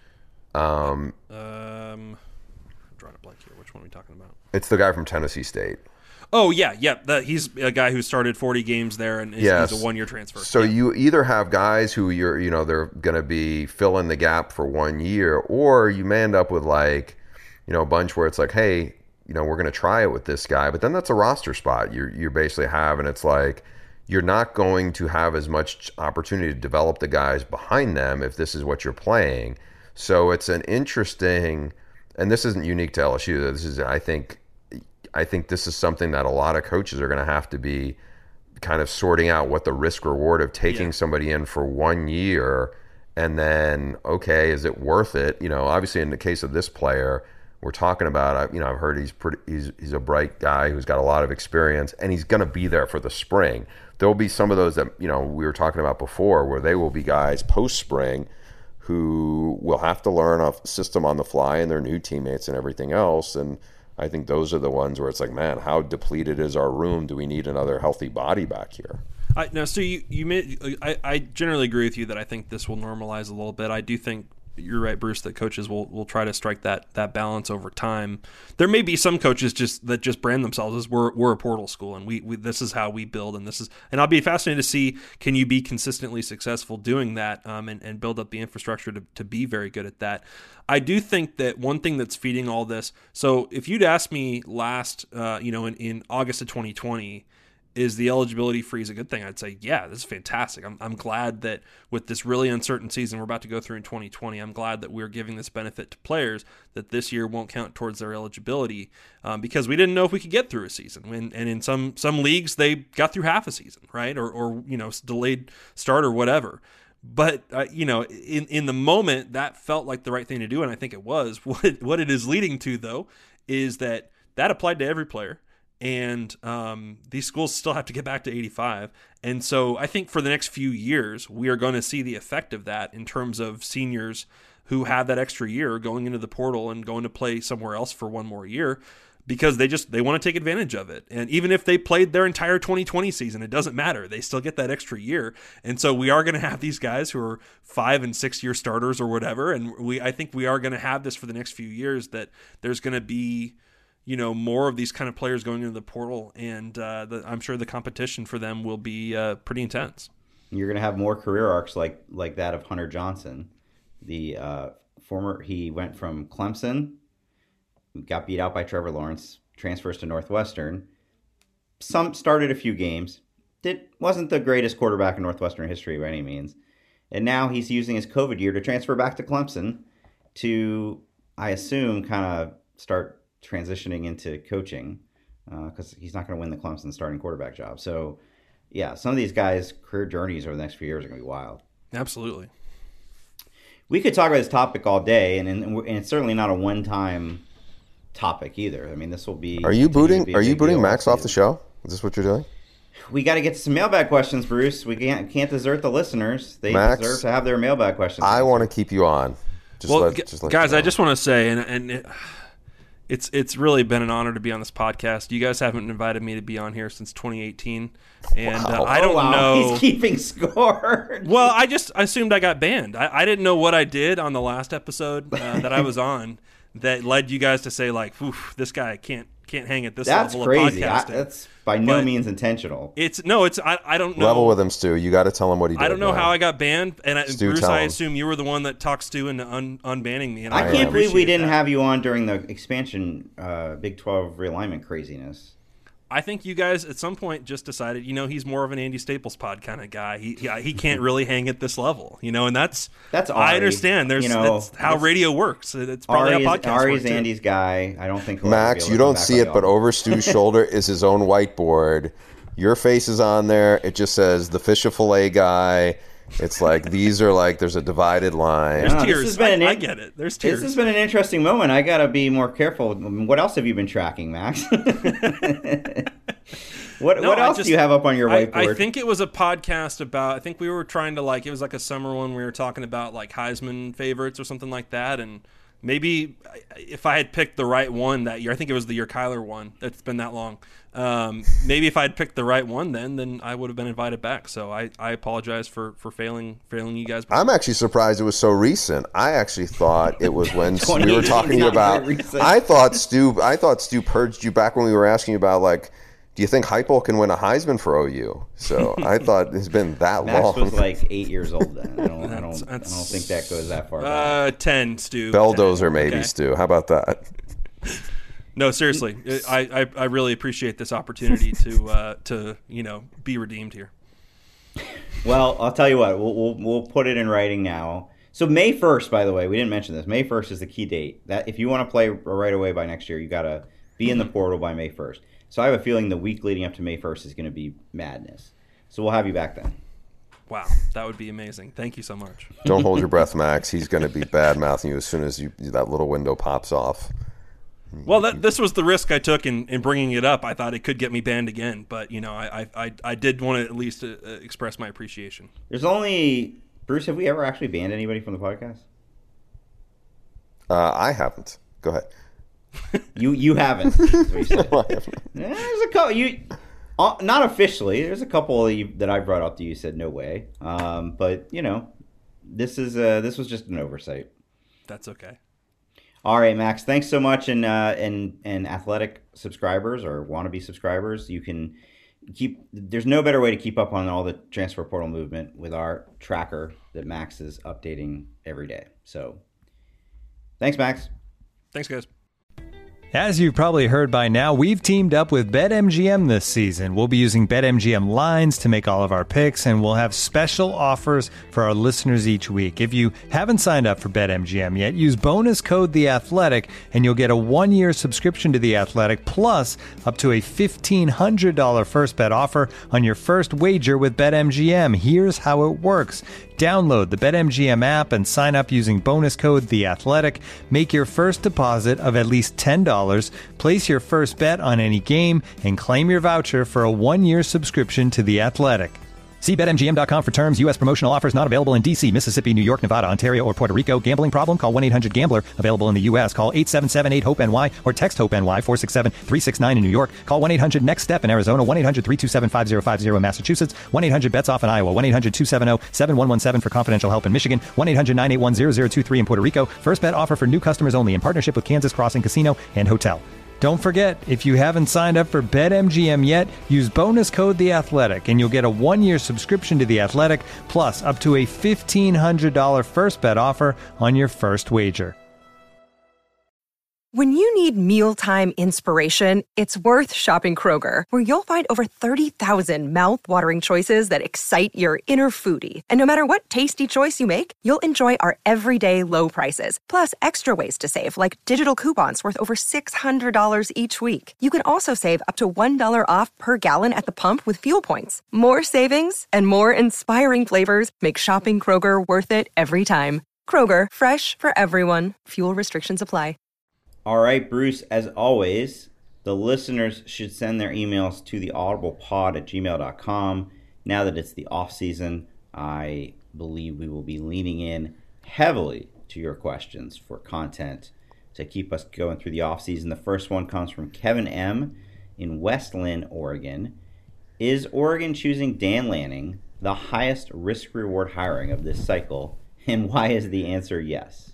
Um, um, I'm drawing a blank here. Which one are we talking about? It's the guy from Tennessee State. Oh, yeah, yeah. The, he's a guy who started forty games there, and is, Yes. he's a one-year transfer. So yeah. you either have guys who you're, you know, they're going to be filling the gap for one year, or you may end up with like, you know, a bunch where it's like, hey, you know, we're going to try it with this guy, but then that's a roster spot you you basically have, and it's like you're not going to have as much opportunity to develop the guys behind them if this is what you're playing. So it's an interesting, and this isn't unique to L S U. This is, I think, I think this is something that a lot of coaches are going to have to be kind of sorting out what the risk reward of taking Yeah. somebody in for one year, and then, okay, is it worth it? You know, obviously in the case of this player, we're talking about, you know, I've heard he's pretty, he's he's a bright guy who's got a lot of experience, and he's going to be there for the spring. There'll be some of those that, you know, we were talking about before, where they will be guys post spring who will have to learn a system on the fly and their new teammates and everything else. And I think those are the ones where it's like, man, how depleted is our room? Do we need another healthy body back here? I, now, so you, you made, I, I generally agree with you that I think this will normalize a little bit. I do think you're right, Bruce, that coaches will, will try to strike that that balance over time. There may be some coaches just that just brand themselves as we're we're a portal school, and we, we this is how we build, and this is and I'll be fascinated to see, can you be consistently successful doing that, um, and, and build up the infrastructure to, to be very good at that. I do think that one thing that's feeding all this, so if you'd asked me last, uh, you know, in, in August of twenty twenty, is the eligibility freeze a good thing? I'd say, yeah, this is fantastic. I'm, I'm glad that with this really uncertain season we're about to go through in twenty twenty, I'm glad that we're giving this benefit to players that this year won't count towards their eligibility, um, because we didn't know if we could get through a season. When, and in some some leagues, they got through half a season, right? Or, or you know, delayed start or whatever. But, uh, you know, in, in the moment, that felt like the right thing to do, and I think it was. What, what it is leading to, though, is that that applied to every player. And um, these schools still have to get back to eighty-five. And so I think for the next few years, we are going to see the effect of that in terms of seniors who have that extra year going into the portal and going to play somewhere else for one more year, because they just they want to take advantage of it. And even if they played their entire twenty twenty season, it doesn't matter. They still get that extra year. And so we are going to have these guys who are five and six year starters or whatever. And we I think we are going to have this for the next few years, that there's going to be, you know, more of these kind of players going into the portal, and uh, the, I'm sure the competition for them will be uh, pretty intense. You're going to have more career arcs like like that of Hunter Johnson, the uh, former. He went from Clemson, got beat out by Trevor Lawrence, transfers to Northwestern. Some started a few games, did wasn't the greatest quarterback in Northwestern history by any means, and now he's using his COVID year to transfer back to Clemson to, I assume, kind of start transitioning into coaching, because uh, he's not going to win the Clemson starting quarterback job. So, yeah, some of these guys' career journeys over the next few years are going to be wild. Absolutely. We could talk about this topic all day, and, and, and it's certainly not a one-time topic either. I mean, this will be. Are you booting? Are you booting Max off the show? Is this what you're doing? We got to get to some mailbag questions, Bruce. We can't can't desert the listeners. They Max, deserve to have their mailbag questions. I want to keep you on. Just well, let, g- just let guys, you know. I just want to say, and and. It, It's it's really been an honor to be on this podcast. You guys haven't invited me to be on here since twenty eighteen, and Wow. uh, I don't oh, wow. know. He's keeping score. Well, I just assumed I got banned. I, I didn't know what I did on the last episode uh, that I was on that led you guys to say, like, "Oof, this guy can't can't hang at this That's level crazy. of I, podcasting." that's by no But means intentional. It's no, it's I, I don't know. Level with him, Stu. You got to tell him what he did. I don't know man. how I got banned, and I, Stu, Bruce, tell I him. assume you were the one that talked Stu into un, unbanning me. And I, I really can't believe we appreciate didn't that. have you on during the expansion uh, Big twelve realignment craziness. I think you guys at some point just decided, you know, he's more of an Andy Staples pod kind of guy. He he, he can't really hang at this level, you know, and that's That's I Ari. understand. There's You know, that's how that's- radio works. It's probably Ari's, how podcasts Ari's work too. Andy's guy. I don't think he'll ever Max, be you able to don't come see back it, on but the over Stu's shoulder is his own whiteboard. Your face is on there. It just says the fish of fillet guy. It's like these are like there's a divided line. There's No, this tears. has been I, an I in- get it. There's This tears. has been an interesting moment. I got to be more careful. What else have you been tracking, Max? what No, what I else just- do you have up on your I, whiteboard? I think it was a podcast about. I think we were trying to like. It was like a summer one. We were talking about like Heisman favorites or something like that, and maybe if I had picked the right one that year, I think it was the year Kyler won. It's been that long. Um, maybe if I had picked the right one, then then I would have been invited back. So I, I apologize for, for failing failing you guys. I'm actually surprised it was so recent. I actually thought it was when we were talking to you not about. very recent. I thought Stu. I thought Stu purged you back when we were asking you about like, do you think Heupel can win a Heisman for O U? So I thought it's been that Max long. was like eight years old then. I don't, I don't, I don't That's- think that goes that far back. Uh, ten, Stu. Belldozer, ten. maybe Okay. Stu. How about that? No, seriously, I, I I really appreciate this opportunity to uh, to you know be redeemed here. Well, I'll tell you what. We'll, we'll we'll put it in writing now. So May first, by the way, we didn't mention this. May first is the key date. That if you want to play right away by next year, you got to be in the portal by May first. So I have a feeling the week leading up to May first is going to be madness. So we'll have you back then. Wow, that would be amazing. Thank you so much. Don't hold your breath, Max. He's going to be bad mouthing you as soon as you that little window pops off. Well, that, this was the risk I took in, in bringing it up. I thought it could get me banned again, but you know, I I, I, I did want to at least uh, express my appreciation. There's only Bruce, have we ever actually banned anybody from the podcast? Uh, I haven't. Go ahead. You you haven't. Is what you said. No, I haven't. Yeah, there's a couple. You uh, not officially. There's a couple of you that I brought up to you said no way. Um, but you know, this is uh, this was just an oversight. That's okay. All right, Max. Thanks so much, and uh, and and athletic subscribers or wannabe subscribers, you can keep. There's no better way to keep up on all the transfer portal movement with our tracker that Max is updating every day. So, thanks, Max. Thanks, guys. As you've probably heard by now, we've teamed up with BetMGM this season. We'll be using BetMGM lines to make all of our picks, and we'll have special offers for our listeners each week. If you haven't signed up for BetMGM yet, use bonus code The Athletic, and you'll get a one-year subscription to The Athletic, plus up to a fifteen hundred dollars first bet offer on your first wager with BetMGM. Here's how it works. Download the BetMGM app and sign up using bonus code The Athletic. Make your first deposit of at least ten dollars. Place your first bet on any game and claim your voucher for a one-year subscription to The Athletic. See Bet M G M dot com for terms. U S promotional offers not available in D C, Mississippi, New York, Nevada, Ontario, or Puerto Rico. Gambling problem? Call one eight hundred gambler. Available in the U S. Call eight seven seven eight hope N Y or text HOPE-NY four six seven three six nine in New York. Call one eight hundred next step in Arizona. one eight hundred three two seven five zero five zero in Massachusetts. one eight hundred bets off in Iowa. one eight hundred two seven zero seven one one seven for confidential help in Michigan. one eight hundred nine eight one zero zero two three in Puerto Rico. First bet offer for new customers only in partnership with Kansas Crossing Casino and Hotel. Don't forget, if you haven't signed up for BetMGM yet, use bonus code The Athletic, and you'll get a one-year subscription to The Athletic, plus up to a fifteen hundred dollars first bet offer on your first wager. When you need mealtime inspiration, it's worth shopping Kroger, where you'll find over thirty thousand mouth-watering choices that excite your inner foodie. And no matter what tasty choice you make, you'll enjoy our everyday low prices, plus extra ways to save, like digital coupons worth over six hundred dollars each week. You can also save up to one dollar off per gallon at the pump with fuel points. More savings and more inspiring flavors make shopping Kroger worth it every time. Kroger, fresh for everyone. Fuel restrictions apply. All right, Bruce, as always, the listeners should send their emails to the audiblepod at gmail dot com. Now that it's the off season, I believe we will be leaning in heavily to your questions for content to keep us going through the off season. The first one comes from Kevin M. in West Lynn, Oregon. Is Oregon choosing Dan Lanning the highest risk-reward hiring of this cycle, and why is the answer yes?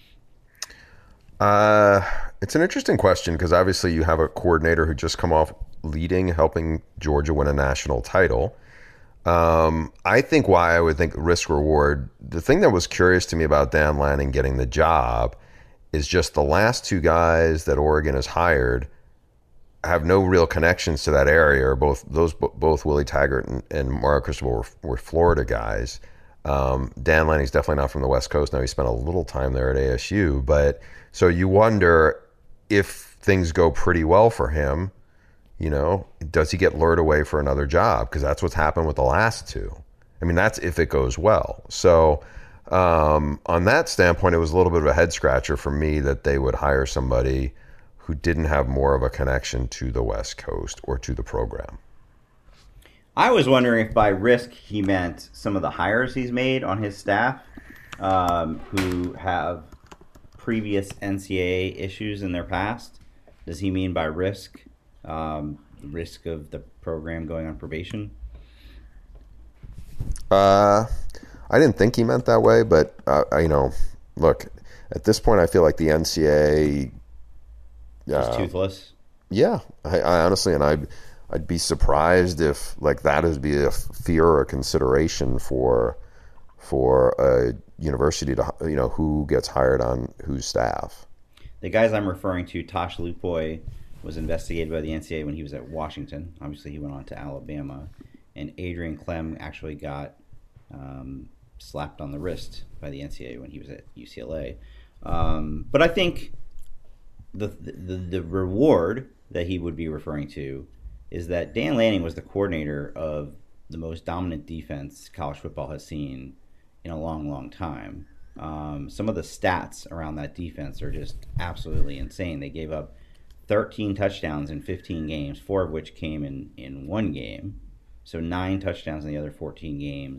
Uh, it's an interesting question because obviously you have a coordinator who just come off leading, helping Georgia win a national title. Um, I think why I would think risk reward, the thing that was curious to me about Dan Lanning getting the job is just the last two guys that Oregon has hired have no real connections to that area. Or both those, both Willie Taggart and, and Mario Cristobal were, were Florida guys. Um, Dan Lanning's definitely not from the West Coast. Now, he spent a little time there at A S U, but so you wonder if things go pretty well for him, you know, does he get lured away for another job? Because that's what's happened with the last two. I mean, that's if it goes well. So um, on that standpoint, it was a little bit of a head scratcher for me that they would hire somebody who didn't have more of a connection to the West Coast or to the program. I was wondering if by risk he meant some of the hires he's made on his staff um, who have previous N C double A issues in their past. Does he mean by risk, um, the risk of the program going on probation? Uh, I didn't think he meant that way, but, uh, you know, look, at this point I feel like the N C double A... Just uh, toothless? Yeah, I, I honestly, and I... I'd be surprised if like that would be a fear or a consideration for for a university to, you know, who gets hired on whose staff. The guys I'm referring to, Tosh Lupoy was investigated by the N C double A when he was at Washington. Obviously, he went on to Alabama. And Adrian Clem actually got um, slapped on the wrist by the N C double A when he was at U C L A. Um, but I think the, the the reward that he would be referring to is that Dan Lanning was the coordinator of the most dominant defense college football has seen in a long, long time. Um, some of the stats around that defense are just absolutely insane. They gave up thirteen touchdowns in fifteen games, four of which came in, in one game. So nine touchdowns in the other fourteen games.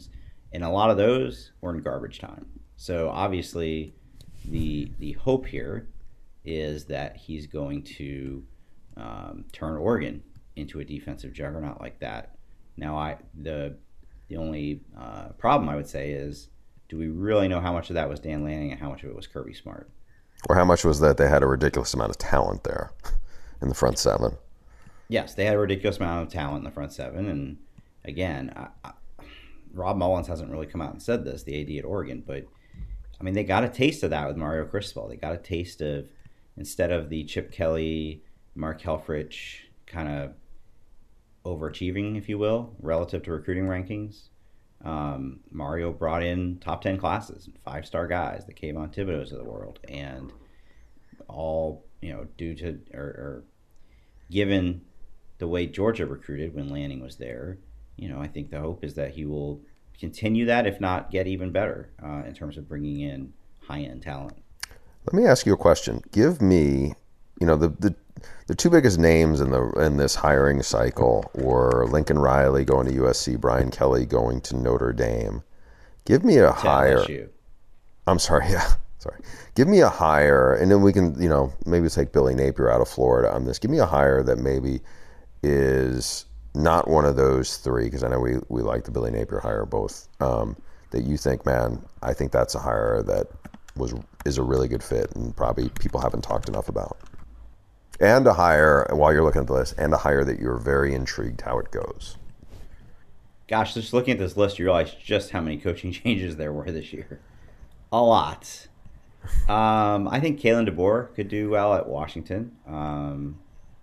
And a lot of those were in garbage time. So obviously the the hope here is that he's going to um, turn Oregon into a defensive juggernaut like that. Now, I the the only uh, problem I would say is, do we really know how much of that was Dan Lanning and how much of it was Kirby Smart? Or how much was that they had a ridiculous amount of talent there in the front seven? Yes, they had a ridiculous amount of talent in the front seven. And again, I, I, Rob Mullins hasn't really come out and said this, the A D at Oregon, but I mean, they got a taste of that with Mario Cristobal. They got a taste of, instead of the Chip Kelly, Mark Helfrich kind of overachieving, if you will, relative to recruiting rankings, um, Mario brought in top ten classes, five-star guys, the Kayvon Thibodeaux of the world, and all, you know, due to, or, or given the way Georgia recruited when Lanning was there, you know, I think the hope is that he will continue that, if not get even better uh, in terms of bringing in high-end talent. Let me ask you a question. Give me, you know, the the, the two biggest names in the in this hiring cycle were Lincoln Riley going to U S C, Brian Kelly going to Notre Dame. Give me a hire. I'm sorry, yeah, sorry. Give me a hire, and then we can, you know, maybe take Billy Napier out of Florida on this. Give me a hire that maybe is not one of those three, because I know we, we like the Billy Napier hire both, um, that you think, man, I think that's a hire that was is a really good fit and probably people haven't talked enough about. And a hire, while you're looking at the list, and a hire that you're very intrigued how it goes. Gosh, just looking at this list, you realize just how many coaching changes there were this year. A lot. Um, I think Kalen DeBoer could do well at Washington. Um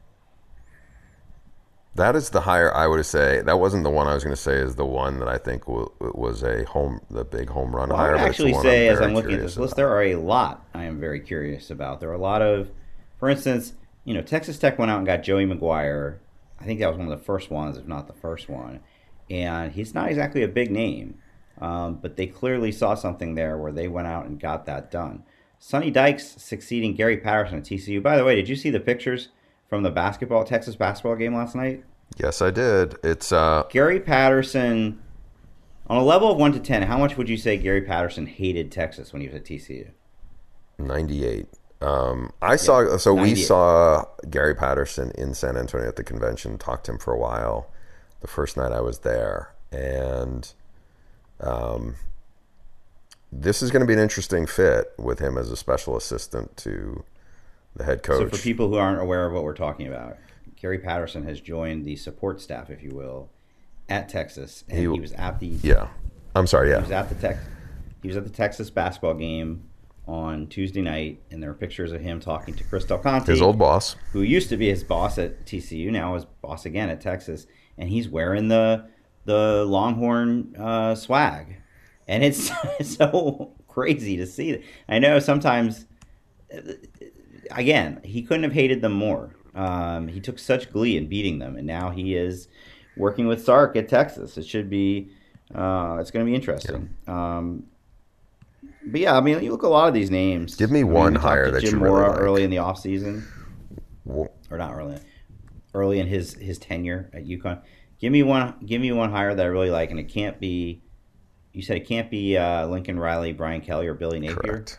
That is the hire I would say. That wasn't the one I was going to say is the one that I think w- was a home, the big home run well, hire. I would actually say, I'm as I'm looking at this about. list, there are a lot I am very curious about. There are a lot of, for instance, you know, Texas Tech went out and got Joey McGuire. I think that was one of the first ones, if not the first one. And he's not exactly a big name, um, but they clearly saw something there where they went out and got that done. Sonny Dykes succeeding Gary Patterson at T C U. By the way, did you see the pictures from the basketball Texas basketball game last night? Yes, I did. It's uh, Gary Patterson, on a level of one to ten, how much would you say Gary Patterson hated Texas when he was at T C U? ninety-eight. Um, I yeah, saw, so ninety-eight. We saw Gary Patterson in San Antonio at the convention, talked to him for a while the first night I was there. And um, this is going to be an interesting fit with him as a special assistant to the head coach. So for people who aren't aware of what we're talking about, Gary Patterson has joined the support staff, if you will, at Texas, and he, he was at the yeah. I'm sorry, yeah. He was at the Tex. He was at the Texas basketball game on Tuesday night, and there are pictures of him talking to Chris Del Conte, his old boss, who used to be his boss at T C U, now is boss again at Texas, and he's wearing the the Longhorn uh, swag, and it's so crazy to see. I know sometimes, again, he couldn't have hated them more. Um, he took such glee in beating them, and now he is working with Sark at Texas. It should be, uh, it's going to be interesting. Yeah. Um, but yeah, I mean, you look at a lot of these names. Give me I one mean, hire that Jim you really Mora like. Early in the offseason, well, or not early, early in his, his tenure at UConn. Give me one. Give me one hire that I really like, and it can't be. You said it can't be uh, Lincoln Riley, Brian Kelly, or Billy Napier. Correct.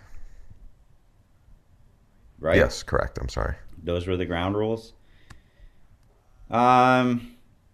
Right. Yes, correct. I'm sorry. Those were the ground rules. Um,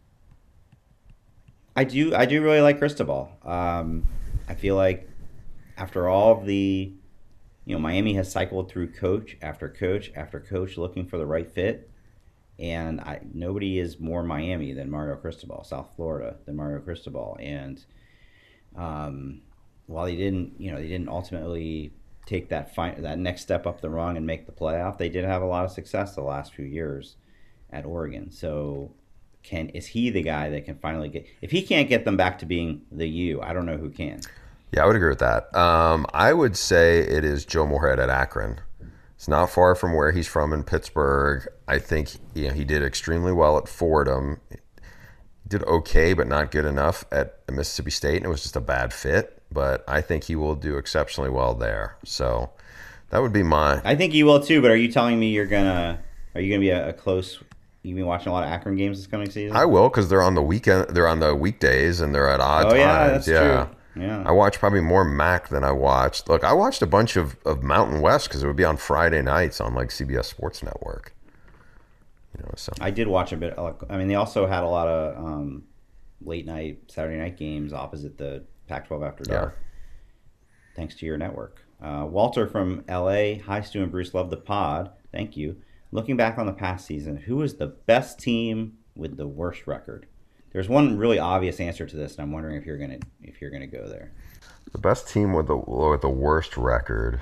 I do. I do really like Cristobal. Um, I feel like after all of the, you know, Miami has cycled through coach after coach after coach looking for the right fit, and I nobody is more Miami than Mario Cristobal, South Florida than Mario Cristobal, and um, while he didn't, you know, they didn't ultimately take that fi- that next step up the rung and make the playoff, they did have a lot of success the last few years at Oregon. So can is he the guy that can finally get, if he can't get them back to being the U, I don't know who can. Yeah, I would agree with that. Um, I would say it is Joe Moorhead at Akron. It's not far from where he's from in Pittsburgh. I think, you know, he did extremely well at Fordham. He did okay, but not good enough at Mississippi State, and it was just a bad fit. But I think he will do exceptionally well there. So that would be my. I think he will too. But are you telling me you're gonna? Are you gonna be a, a close? You been watching a lot of Akron games this coming season? I will, because they're on the weekend. They're on the weekdays, and they're at odd oh, times. Yeah, that's yeah. true. Yeah. I watched probably more M A C than I watched. Look, I watched a bunch of, of Mountain West because it would be on Friday nights on like C B S Sports Network. You know, so I did watch a bit. I mean, they also had a lot of um, late night Saturday night games opposite the Pac twelve After Dark. Yeah. Thanks to your network. Uh, Walter from L A. Hi, Stu and Bruce. Love the pod. Thank you. Looking back on the past season, who was the best team with the worst record? There's one really obvious answer to this, and I'm wondering if you're gonna if you're gonna go there. The best team with the with the worst record.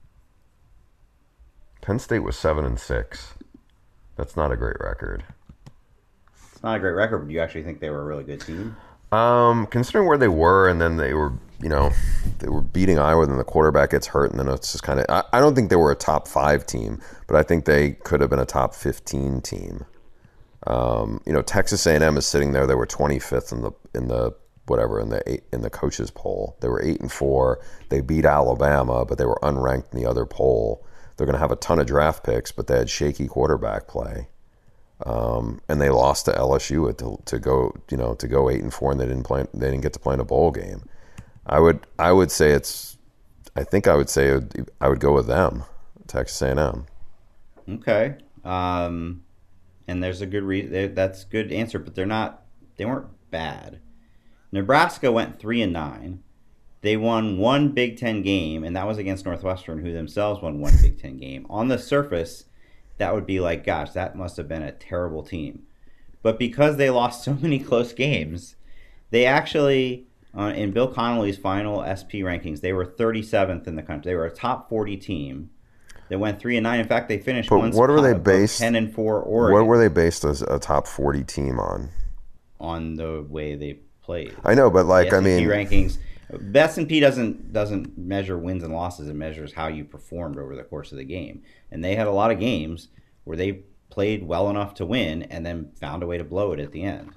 Penn State was seven and six. That's not a great record. It's not a great record, but do you actually think they were a really good team? Um, considering where they were, and then they were, you know, they were beating Iowa, then the quarterback gets hurt, and then it's just kind of. I, I don't think they were a top five team, but I think they could have been a top fifteen team. Um, you know, Texas A and M is sitting there. They were twenty-fifth in the in the whatever in the eight, in the coaches poll. They were eight and four. They beat Alabama, but they were unranked in the other poll. They're going to have a ton of draft picks, but they had shaky quarterback play. Um, and they lost to L S U to, to go, you know, to go eight and four, and they didn't play. They didn't get to play in a bowl game. I would, I would say it's. I think I would say it would, I would go with them, Texas A and M. Okay, um, and there's a good reason. That's a good answer, but they're not. They weren't bad. Nebraska went three and nine. They won one Big Ten game, and that was against Northwestern, who themselves won one Big Ten game. On the surface, that would be like, gosh, that must have been a terrible team. But because they lost so many close games, they actually, uh, in Bill Connolly's final S P rankings, they were thirty-seventh in the country. They were a top forty team. They went three and nine. In fact, they finished But one what were they spot above based? ten and four Oregon. What were they based as a top forty team on? On the way they played. I know, but like, the I mean, rankings. The S and P doesn't doesn't measure wins and losses. It measures how you performed over the course of the game. And they had a lot of games where they played well enough to win and then found a way to blow it at the end.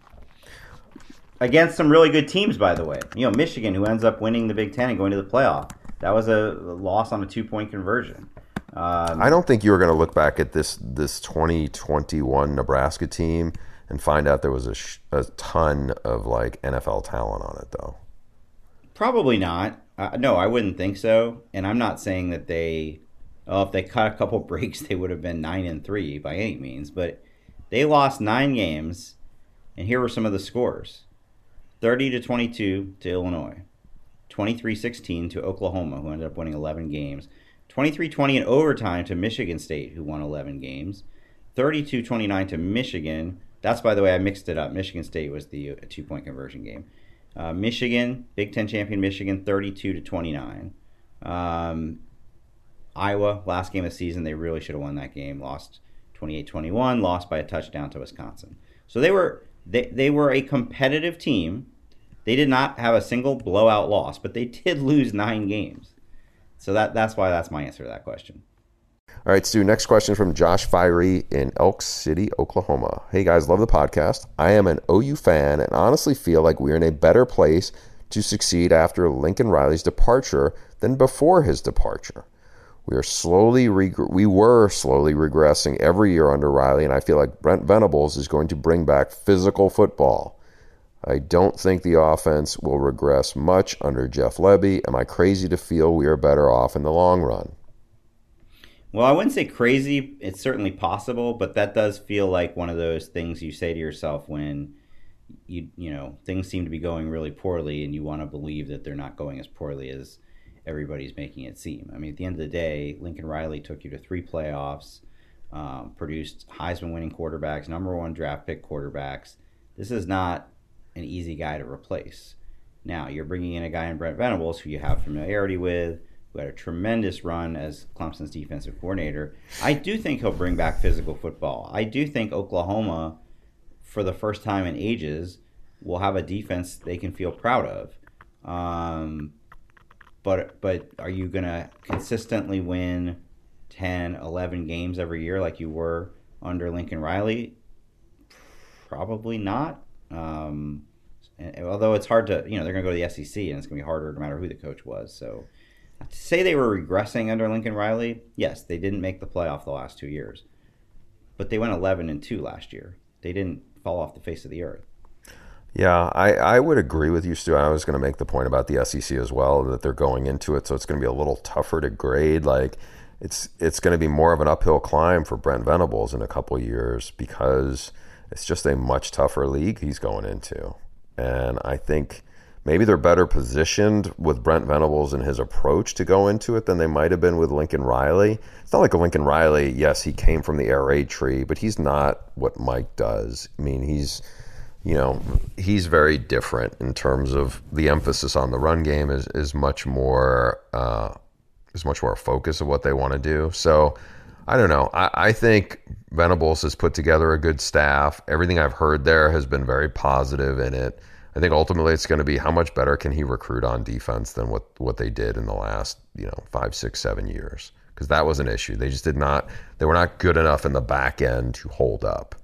Against some really good teams, by the way. You know, Michigan, who ends up winning the Big Ten and going to the playoff. That was a loss on a two-point conversion. Um, I don't think you were going to look back at this this twenty twenty-one Nebraska team and find out there was a, sh- a ton of like N F L talent on it, though. Probably not. Uh, no, I wouldn't think so. And I'm not saying that they, oh, if they cut a couple breaks, they would have been nine and three by any means. But they lost nine games, and here were some of the scores: thirty to twenty-two to Illinois, twenty-three sixteen to Oklahoma, who ended up winning eleven games, twenty-three twenty in overtime to Michigan State, who won eleven games, thirty-two twenty-nine to Michigan. That's, by the way, I mixed it up. Michigan State was the two-point conversion game. Uh, Michigan, Big Ten champion Michigan, thirty-two to twenty-nine. Um, Iowa, last game of the season, they really should have won that game. Lost twenty-eight twenty-one, lost by a touchdown to Wisconsin. So they were they, they were a competitive team. They did not have a single blowout loss, but they did lose nine games. So that that's why that's my answer to that question. All right, Stu, next question from Josh Fiery in Elk City, Oklahoma. Hey, guys, love the podcast. I am an O U fan and honestly feel like we're in a better place to succeed after Lincoln Riley's departure than before his departure. We are slowly reg- we were slowly regressing every year under Riley, and I feel like Brent Venables is going to bring back physical football. I don't think the offense will regress much under Jeff Lebby. Am I crazy to feel we are better off in the long run? Well, I wouldn't say crazy. It's certainly possible, but that does feel like one of those things you say to yourself when you you know things seem to be going really poorly, and you want to believe that they're not going as poorly as everybody's making it seem. I mean, at the end of the day, Lincoln Riley took you to three playoffs, um, produced Heisman-winning quarterbacks, number one draft pick quarterbacks. This is not an easy guy to replace. Now, you're bringing in a guy in Brent Venables who you have familiarity with, who had a tremendous run as Clemson's defensive coordinator. I do think he'll bring back physical football. I do think Oklahoma, for the first time in ages, will have a defense they can feel proud of. Um, but but are you going to consistently win ten, eleven games every year like you were under Lincoln Riley? Probably not. Um, and, although it's hard to, you know, they're going to go to the S E C, and it's going to be harder no matter who the coach was. So to say they were regressing under Lincoln Riley, yes, they didn't make the playoff the last two years. But they went eleven and two last year. They didn't fall off the face of the earth. Yeah, I, I would agree with you, Stu. I was going to make the point about the S E C as well, that they're going into it, so it's going to be a little tougher to grade. Like, it's it's going to be more of an uphill climb for Brent Venables in a couple of years because it's just a much tougher league he's going into. And I think maybe they're better positioned with Brent Venables and his approach to go into it than they might have been with Lincoln Riley. It's not like a Lincoln Riley, yes, he came from the air raid tree, but he's not what Mike does. I mean, he's... You know, he's very different in terms of the emphasis on the run game is, is much more uh, is much more a focus of what they want to do. So I don't know. I, I think Venables has put together a good staff. Everything I've heard there has been very positive in it. I think ultimately it's going to be how much better can he recruit on defense than what, what they did in the last, you know, five, six, seven years. Because that was an issue. They just did not, they were not good enough in the back end to hold up.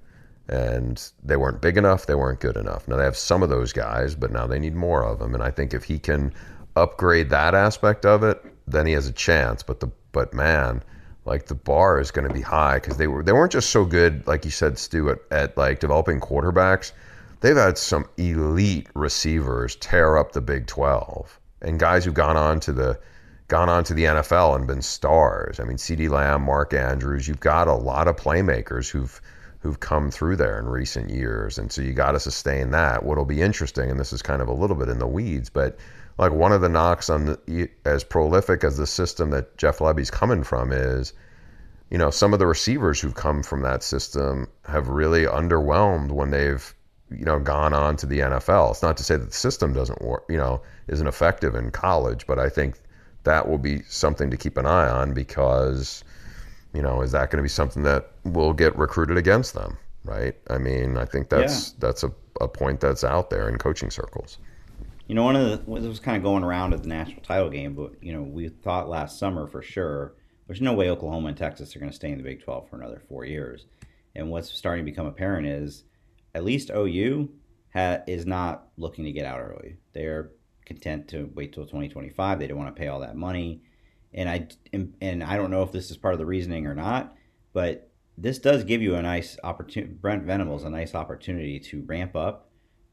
And they weren't big enough, they weren't good enough. Now they have some of those guys, but now they need more of them. And I think if he can upgrade that aspect of it, then he has a chance. But the but man, like the bar is going to be high because they were they weren't just so good, like you said, Stu, at, at like developing quarterbacks. They've had some elite receivers tear up the Big twelve, and guys who've gone on to the gone on to the N F L and been stars. I mean, CeeDee Lamb, Mark Andrews. You've got a lot of playmakers who've who've come through there in recent years. And so you got to sustain that. What'll be interesting, and this is kind of a little bit in the weeds, but like one of the knocks on the, as prolific as the system that Jeff Lebby's coming from is, you know, some of the receivers who've come from that system have really underwhelmed when they've, you know, gone on to the N F L. It's not to say that the system doesn't work, you know, isn't effective in college, but I think that will be something to keep an eye on because, you know, is that going to be something that will get recruited against them, right? I mean, I think that's yeah. that's a, a point that's out there in coaching circles. You know, one of the, it was kind of going around at the national title game, but, you know, we thought last summer for sure, there's no way Oklahoma and Texas are going to stay in the Big twelve for another four years. And what's starting to become apparent is at least O U ha, is not looking to get out early. They're content to wait till twenty twenty-five. They don't want to pay all that money. And I and I don't know if this is part of the reasoning or not, but this does give you a nice opportunity. Brent Venables a nice opportunity to ramp up,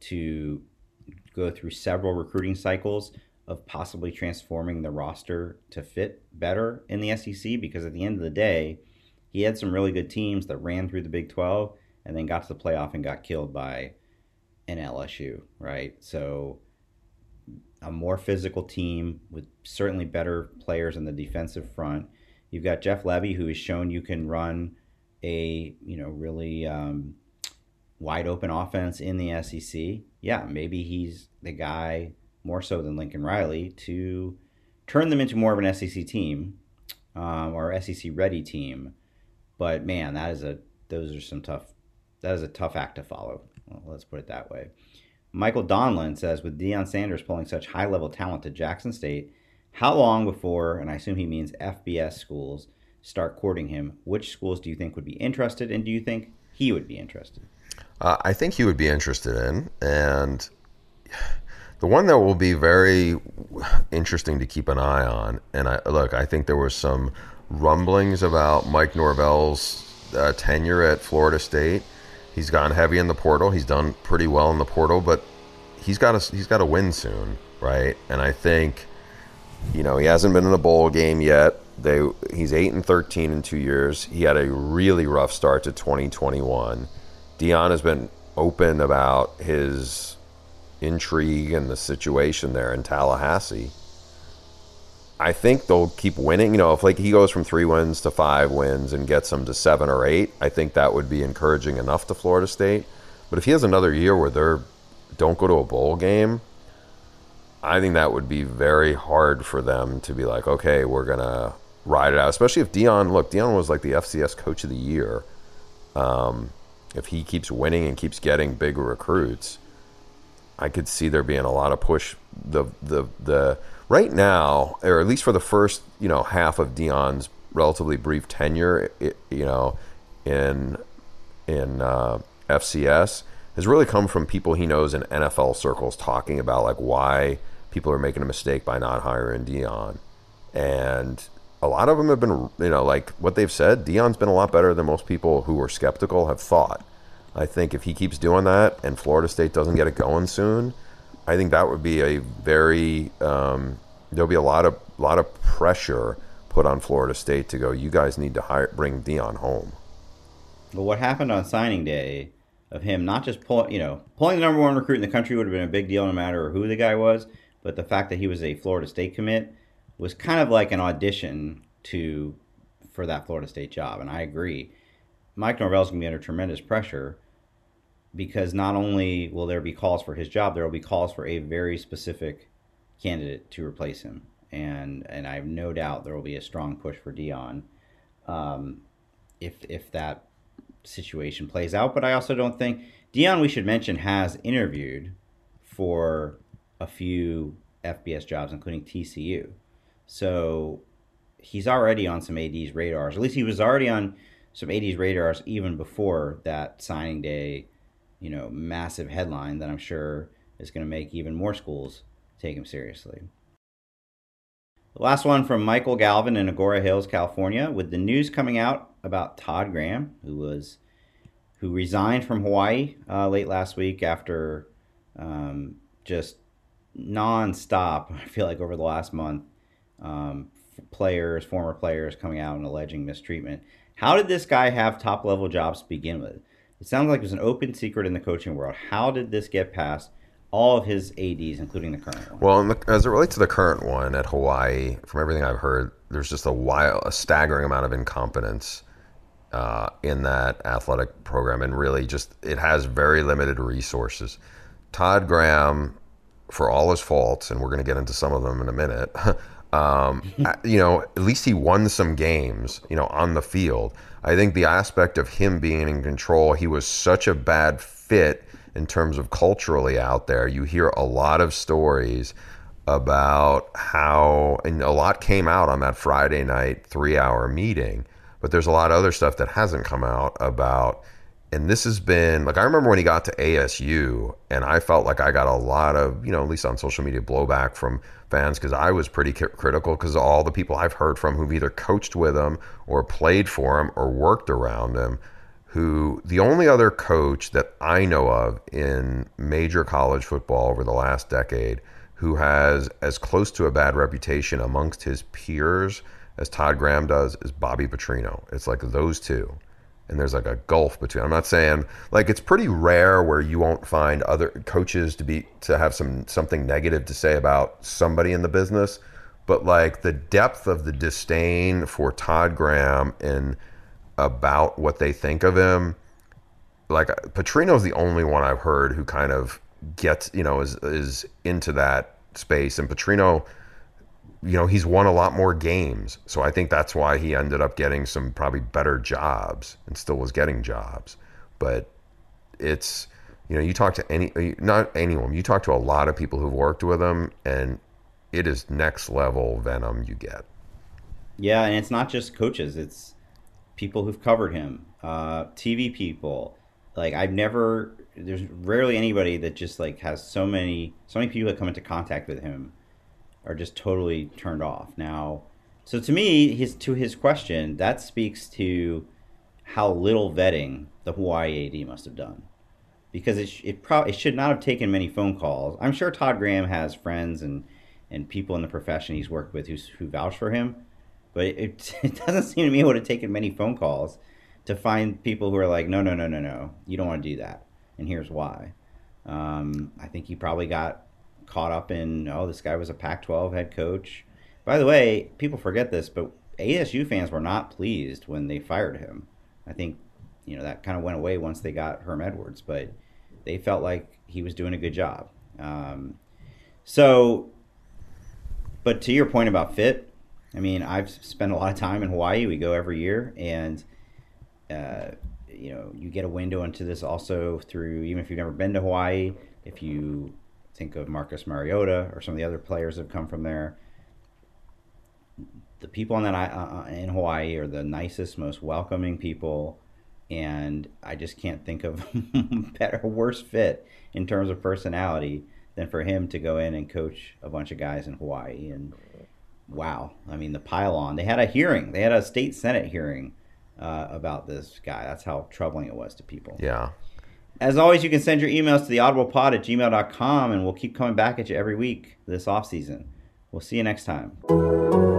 to go through several recruiting cycles of possibly transforming the roster to fit better in the S E C. Because at the end of the day, he had some really good teams that ran through the Big twelve and then got to the playoff and got killed by an L S U, right? So a more physical team with certainly better players in the defensive front. You've got Jeff Lebby, who has shown you can run a, you know, really um, wide open offense in the S E C. Yeah, maybe he's the guy more so than Lincoln Riley to turn them into more of an S E C team um, or S E C ready team. But man, that is a those are some tough. That is a tough act to follow. Well, let's put it that way. Michael Donlin says, with Deion Sanders pulling such high-level talent to Jackson State, how long before, and I assume he means F B S schools, start courting him? Which schools do you think would be interested, and do you think he would be interested? Uh, I think he would be interested in, and the one that will be very interesting to keep an eye on, and I look, I think there was some rumblings about Mike Norvell's uh, tenure at Florida State. He's gone heavy in the portal. He's done pretty well in the portal, but he's got to he's got to win soon, right? And I think, you know, he hasn't been in a bowl game yet. They he's eight and thirteen in two years. He had a really rough start to twenty twenty-one. Deion has been open about his intrigue and the situation there in Tallahassee. I think they'll keep winning. You know, if like he goes from three wins to five wins and gets them to seven or eight, I think that would be encouraging enough to Florida State. But if he has another year where they don't go to a bowl game, I think that would be very hard for them to be like, okay, we're going to ride it out. Especially if Deion, look, Deion was like the F C S Coach of the Year. Um, if he keeps winning and keeps getting big recruits, I could see there being a lot of push. The the the right now, or at least for the first, you know, half of Deion's relatively brief tenure, it, you know, in in uh, F C S, has really come from people he knows in N F L circles talking about like why people are making a mistake by not hiring Deion, and a lot of them have been, you know, like what they've said, Deion's been a lot better than most people who were skeptical have thought. I think if he keeps doing that and Florida State doesn't get it going soon, I think that would be a very um, there'll be a lot of lot of pressure put on Florida State to go, you guys need to hire bring Deion home. But what happened on signing day of him not just pull, you know, pulling the number one recruit in the country would have been a big deal no matter who the guy was, but the fact that he was a Florida State commit was kind of like an audition to for that Florida State job. And I agree. Mike Norvell's going to be under tremendous pressure because not only will there be calls for his job, there will be calls for a very specific candidate to replace him. And and I have no doubt there will be a strong push for Deion um, if if that situation plays out. But I also don't think Deion, we should mention, has interviewed for a few F B S jobs, including T C U. So he's already on some A D's radars. At least he was already on some A D's radars even before that signing day, you know, massive headline that I'm sure is going to make even more schools take him seriously. The last one from Michael Galvin in Agora Hills, California, with the news coming out about Todd Graham, who was who resigned from Hawaii uh, late last week after um, just nonstop, I feel like over the last month, um, players, former players coming out and alleging mistreatment. How did this guy have top-level jobs to begin with? It sounds like it was an open secret in the coaching world. How did this get past all of his A Ds, including the current one? Well, in the, as it relates to the current one at Hawaii, from everything I've heard, there's just a wild, a staggering amount of incompetence uh, in that athletic program, and really just it has very limited resources. Todd Graham, for all his faults, and we're going to get into some of them in a minute, um, you know, at least he won some games, you know, on the field. I think the aspect of him being in control, he was such a bad fit in terms of culturally out there. You hear a lot of stories about how, and a lot came out on that Friday night three-hour meeting, but there's a lot of other stuff that hasn't come out about, and this has been, like, I remember when he got to A S U, and I felt like I got a lot of, you know, at least on social media, blowback from fans, because I was pretty critical because of all the people I've heard from who've either coached with him or played for him or worked around him, who the only other coach that I know of in major college football over the last decade who has as close to a bad reputation amongst his peers as Todd Graham does is Bobby Petrino. It's like those two. And there's like a gulf between. I'm not saying, like, it's pretty rare where you won't find other coaches to be to have some something negative to say about somebody in the business, but like the depth of the disdain for Todd Graham and about what they think of him, like Petrino's the only one I've heard who kind of gets, you know, is is into that space. And Petrino, you know, he's won a lot more games. So I think that's why he ended up getting some probably better jobs and still was getting jobs. But it's, you know, you talk to any, not anyone, you talk to a lot of people who've worked with him, and it is next level venom you get. Yeah, and it's not just coaches. It's people who've covered him, uh, T V people. Like, I've never, there's rarely anybody that just like has so many, so many people that come into contact with him are just totally turned off. Now, so to me, his to his question, that speaks to how little vetting the Hawaii A D must have done, because it it probably it should not have taken many phone calls. I'm sure Todd Graham has friends and and people in the profession he's worked with who who vouch for him, but it, it doesn't seem to me it would have taken many phone calls to find people who are like, no, no, no, no, no, you don't want to do that, and here's why. Um, I think he probably got caught up in, oh, this guy was a Pac twelve head coach. By the way, people forget this, but A S U fans were not pleased when they fired him. I think, you know, that kind of went away once they got Herm Edwards, but they felt like he was doing a good job. Um, so, but to your point about fit, I mean, I've spent a lot of time in Hawaii. We go every year, and, uh, you know, you get a window into this also through, even if you've never been to Hawaii, if you think of Marcus Mariota or some of the other players that have come from there. The people in that uh, in Hawaii are the nicest, most welcoming people, and I just can't think of better, worse fit in terms of personality than for him to go in and coach a bunch of guys in Hawaii. And wow, I mean, the pile-on. They had a hearing. They had a state senate hearing uh, about this guy. That's how troubling it was to people. Yeah. As always, you can send your emails to the audiblepod at gmail dot com, and we'll keep coming back at you every week this off season. We'll see you next time.